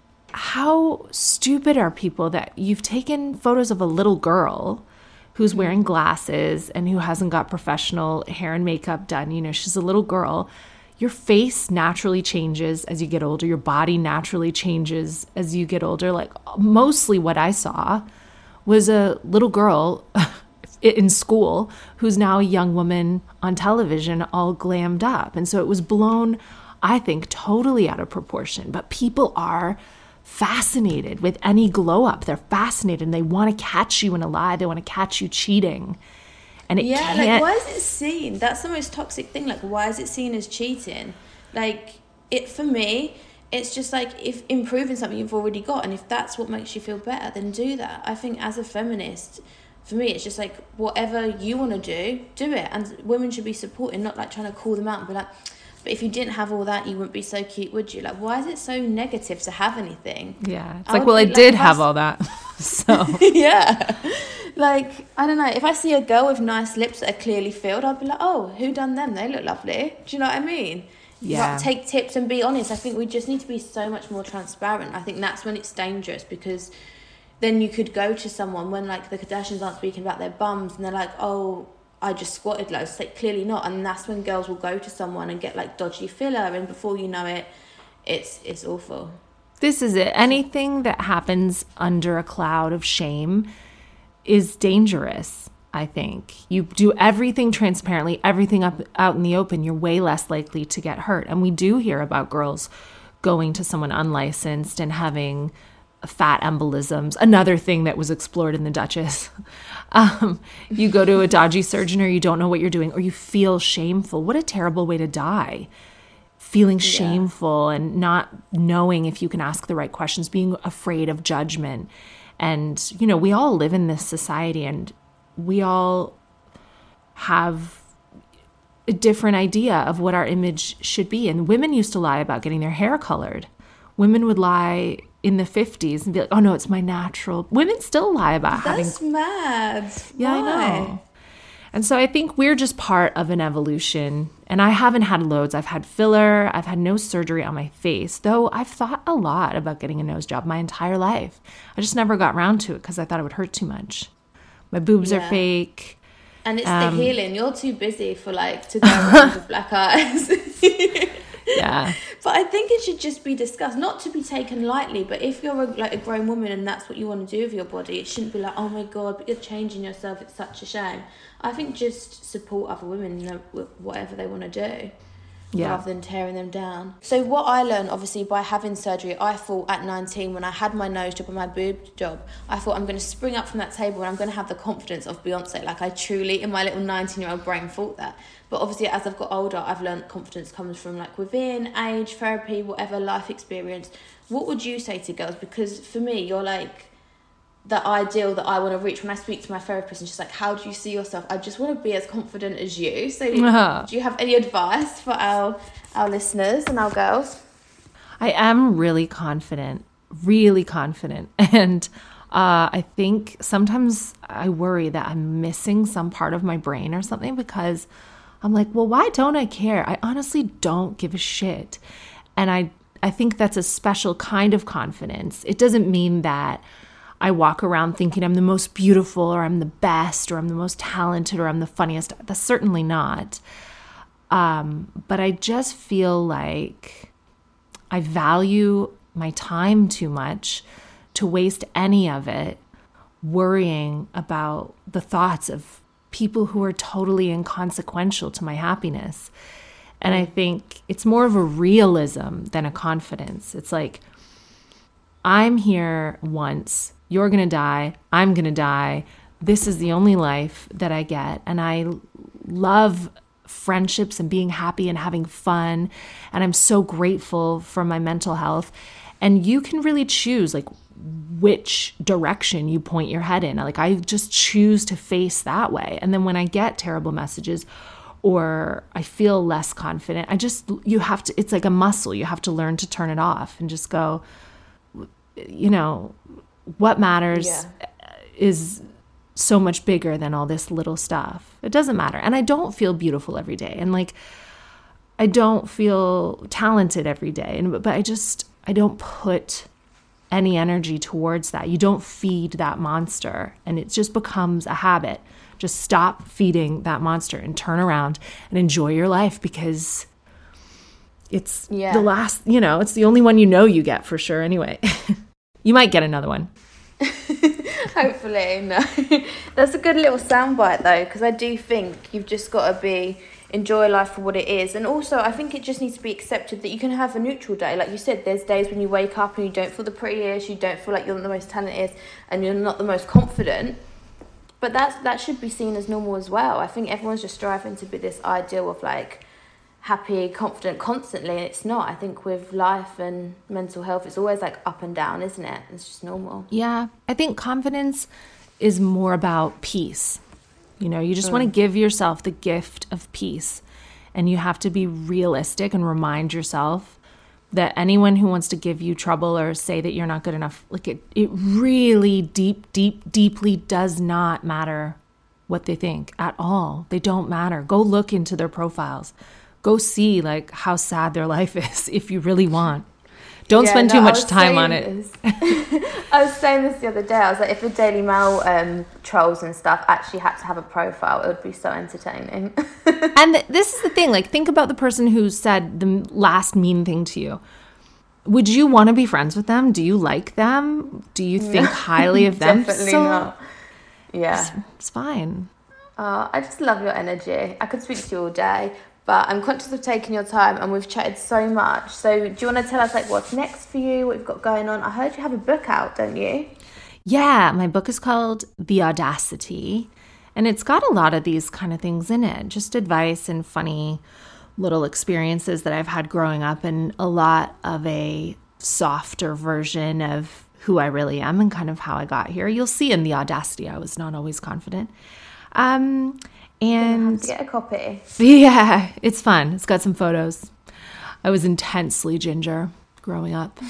S5: how stupid are people that you've taken photos of a little girl who's wearing glasses and who hasn't got professional hair and makeup done. You know, she's a little girl. Your face naturally changes as you get older. Your body naturally changes as you get older. Like, mostly what I saw was a little girl in school who's now a young woman on television, all glammed up. And so it was blown, I think, totally out of proportion. But people are fascinated with any glow up. They're fascinated and they want to catch you in a lie. They want to catch you cheating. And it
S4: yeah,
S5: can't.
S4: like, why is it seen? That's the most toxic thing. Like, why is it seen as cheating? Like, it, for me, it's just like, if improving something you've already got, and if that's what makes you feel better, then do that. I think as a feminist, for me, it's just like, whatever you want to do, do it. And women should be supporting, not like trying to call them out and be like, but if you didn't have all that, you wouldn't be so cute, would you? Like, why is it so negative to have anything?
S5: Yeah. It's I like, well, I like, did have I... all that. So.
S4: Yeah. Like, I don't know. If I see a girl with nice lips that are clearly filled, I'd be like, oh, who done them? They look lovely. Do you know what I mean?
S5: Yeah.
S4: Like, take tips and be honest. I think we just need to be so much more transparent. I think that's when it's dangerous, because then you could go to someone when, like, the Kardashians aren't speaking about their bums and they're like, oh, I just squatted loads. It's like, clearly not. And that's when girls will go to someone and get like dodgy filler, and before you know it, it's it's awful.
S5: This is it. Anything that happens under a cloud of shame is dangerous, I think. You do everything transparently, everything up out in the open, you're way less likely to get hurt. And we do hear about girls going to someone unlicensed and having fat embolisms, another thing that was explored in The Duchess. Um, you go to a dodgy surgeon, or you don't know what you're doing, or you feel shameful. What a terrible way to die. Feeling yeah. shameful and not knowing if you can ask the right questions, being afraid of judgment. And, you know, we all live in this society, and we all have a different idea of what our image should be. And women used to lie about getting their hair colored. Women would lie in the fifties and be like, oh no, it's my natural. Women still lie about having.
S4: That's mad.
S5: Yeah,
S4: Why?
S5: I know. And so I think we're just part of an evolution. And I haven't had loads. I've had filler. I've had no surgery on my face, though I've thought a lot about getting a nose job my entire life. I just never got around to it because I thought it would hurt too much. My boobs yeah. are fake.
S4: And it's
S5: um,
S4: the healing. You're too busy for like to go around with black eyes.
S5: Yeah.
S4: But I think it should just be discussed, not to be taken lightly, but if you're a, like a grown woman and that's what you want to do with your body, it shouldn't be like, oh my God, but you're changing yourself, it's such a shame. I think just support other women in whatever they want to do.
S5: yeah.
S4: rather than tearing them down. So what I learned, obviously, by having surgery, I thought at nineteen, when I had my nose job and my boob job, I thought I'm going to spring up from that table and I'm going to have the confidence of Beyonce. Like, I truly, in my little nineteen-year-old brain, thought that. But obviously, as I've got older, I've learned confidence comes from, like, within, age, therapy, whatever, life experience. What would you say to girls? Because for me, you're like the ideal that I want to reach. When I speak to my therapist and she's like, how do you see yourself? I just want to be as confident as you. So uh-huh. do you have any advice for our our listeners and our girls?
S5: I am really confident, really confident. And uh, I think sometimes I worry that I'm missing some part of my brain or something, because I'm like, well, why don't I care? I honestly don't give a shit. And I, I think that's a special kind of confidence. It doesn't mean that I walk around thinking I'm the most beautiful or I'm the best or I'm the most talented or I'm the funniest. That's certainly not. Um, but I just feel like I value my time too much to waste any of it worrying about the thoughts of people who are totally inconsequential to my happiness. And I think it's more of a realism than a confidence. It's like, I'm here once. You're going to die. I'm going to die. This is the only life that I get. And I love friendships and being happy and having fun. And I'm so grateful for my mental health. And you can really choose like which direction you point your head in. Like, I just choose to face that way. And then when I get terrible messages or I feel less confident, I just, you have to, it's like a muscle. You have to learn to turn it off and just go, you know, what matters yeah. is so much bigger than all this little stuff. It doesn't matter. And I don't feel beautiful every day. And like, I don't feel talented every day. And, but I just, I don't put any energy towards that. You don't feed that monster and it just becomes a habit. Just stop feeding that monster and turn around and enjoy your life, because it's yeah. the last, you know, it's the only one you know you get for sure anyway. You might get another one.
S4: Hopefully, no. That's a good little soundbite though, because I do think you've just got to be enjoy life for what it is. And also, I think it just needs to be accepted that you can have a neutral day. Like you said, there's days when you wake up and you don't feel the prettiest, you don't feel like you're the most talented, and you're not the most confident. But that's that should be seen as normal as well. I think everyone's just striving to be this ideal of like happy, confident constantly, and it's not. I think with life and mental health, it's always like up and down, isn't it? It's just normal.
S5: Yeah, I think confidence is more about peace. You know, you just mm. want to give yourself the gift of peace, and you have to be realistic and remind yourself that anyone who wants to give you trouble or say that you're not good enough, like it, it really deep, deep, deeply does not matter what they think at all. They don't matter. Go look into their profiles. Go see like how sad their life is if you really want. Don't yeah, spend no, too much time on it.
S4: I was saying this the other day. I was like, if the Daily Mail um, trolls and stuff actually had to have a profile, it would be so entertaining.
S5: And th- this is the thing. Like, think about the person who said the last mean thing to you. Would you want to be friends with them? Do you like them? Do you think no, highly of them?
S4: Definitely
S5: so,
S4: not. Yeah.
S5: It's, it's fine.
S4: Uh, I just love your energy. I could speak to you all day. But I'm conscious of taking your time, and we've chatted so much. So do you want to tell us like what's next for you, what you've got going on? I heard you have a book out, don't you?
S5: Yeah, my book is called The Audacity, and it's got a lot of these kind of things in it, just advice and funny little experiences that I've had growing up, and a lot of a softer version of who I really am and kind of how I got here. You'll see in The Audacity, I was not always confident. Um... And
S4: have to get a copy.
S5: Yeah, it's fun. It's got some photos. I was intensely ginger growing up.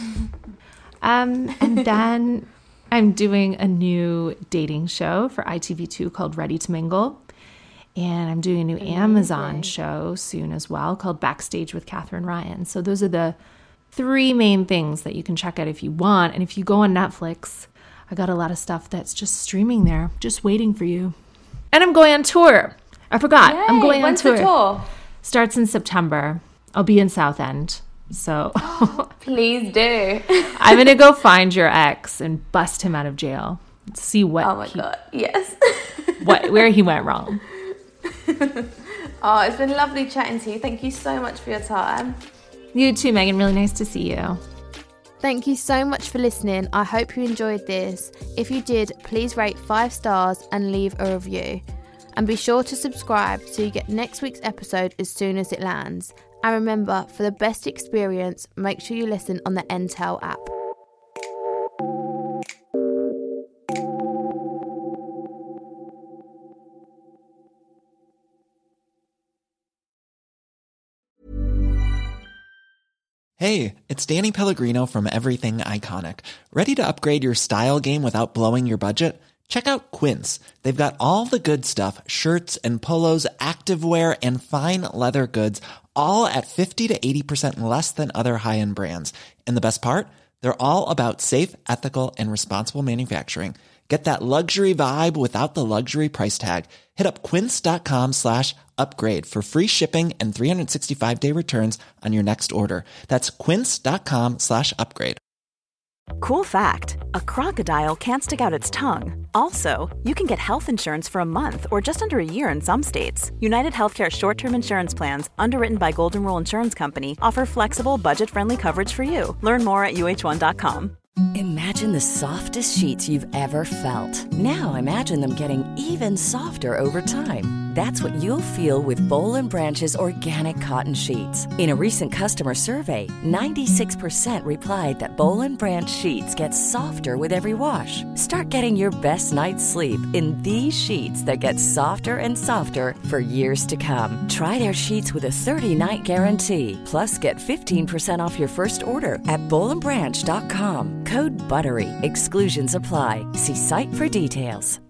S5: Um, and then I'm doing a new dating show for I T V two called Ready to Mingle. And I'm doing a new Amazing. Amazon show soon as well called Backstage with Katherine Ryan. So those are the three main things that you can check out if you want. And if you go on Netflix, I got a lot of stuff that's just streaming there, just waiting for you. And I'm going on tour. I forgot.
S4: Yay,
S5: I'm going on
S4: when's
S5: tour.
S4: The tour?
S5: Starts in September. I'll be in Southend. So
S4: please do.
S5: I'm going to go find your ex and bust him out of jail. See what
S4: Oh my
S5: he,
S4: God. Yes.
S5: what where he went wrong.
S4: Oh, it's been lovely chatting to you. Thank you so much for your time.
S5: You too, Megan. Really nice to see you.
S4: Thank you so much for listening. I hope you enjoyed this. If you did, please rate five stars and leave a review. And be sure to subscribe so you get next week's episode as soon as it lands. And remember, for the best experience, make sure you listen on the Entale app.
S6: Hey, it's Danny Pellegrino from Everything Iconic. Ready to upgrade your style game without blowing your budget? Check out Quince. They've got all the good stuff, shirts and polos, activewear, and fine leather goods, all at fifty to eighty percent less than other high-end brands. And the best part? They're all about safe, ethical, and responsible manufacturing. Get that luxury vibe without the luxury price tag. Hit up quince.com slash upgrade for free shipping and three sixty-five day returns on your next order. That's quince.com slash upgrade.
S7: Cool fact, a crocodile can't stick out its tongue. Also, you can get health insurance for a month or just under a year in some states. United Healthcare short-term insurance plans, underwritten by Golden Rule Insurance Company, offer flexible, budget-friendly coverage for you. Learn more at U H one dot com.
S8: Imagine the softest sheets you've ever felt. Now imagine them getting even softer over time. That's what you'll feel with Boll and Branch's organic cotton sheets. In a recent customer survey, ninety-six percent replied that Boll and Branch sheets get softer with every wash. Start getting your best night's sleep in these sheets that get softer and softer for years to come. Try their sheets with a thirty-night guarantee. Plus, get fifteen percent off your first order at boll and branch dot com. Code BUTTERY. Exclusions apply. See site for details.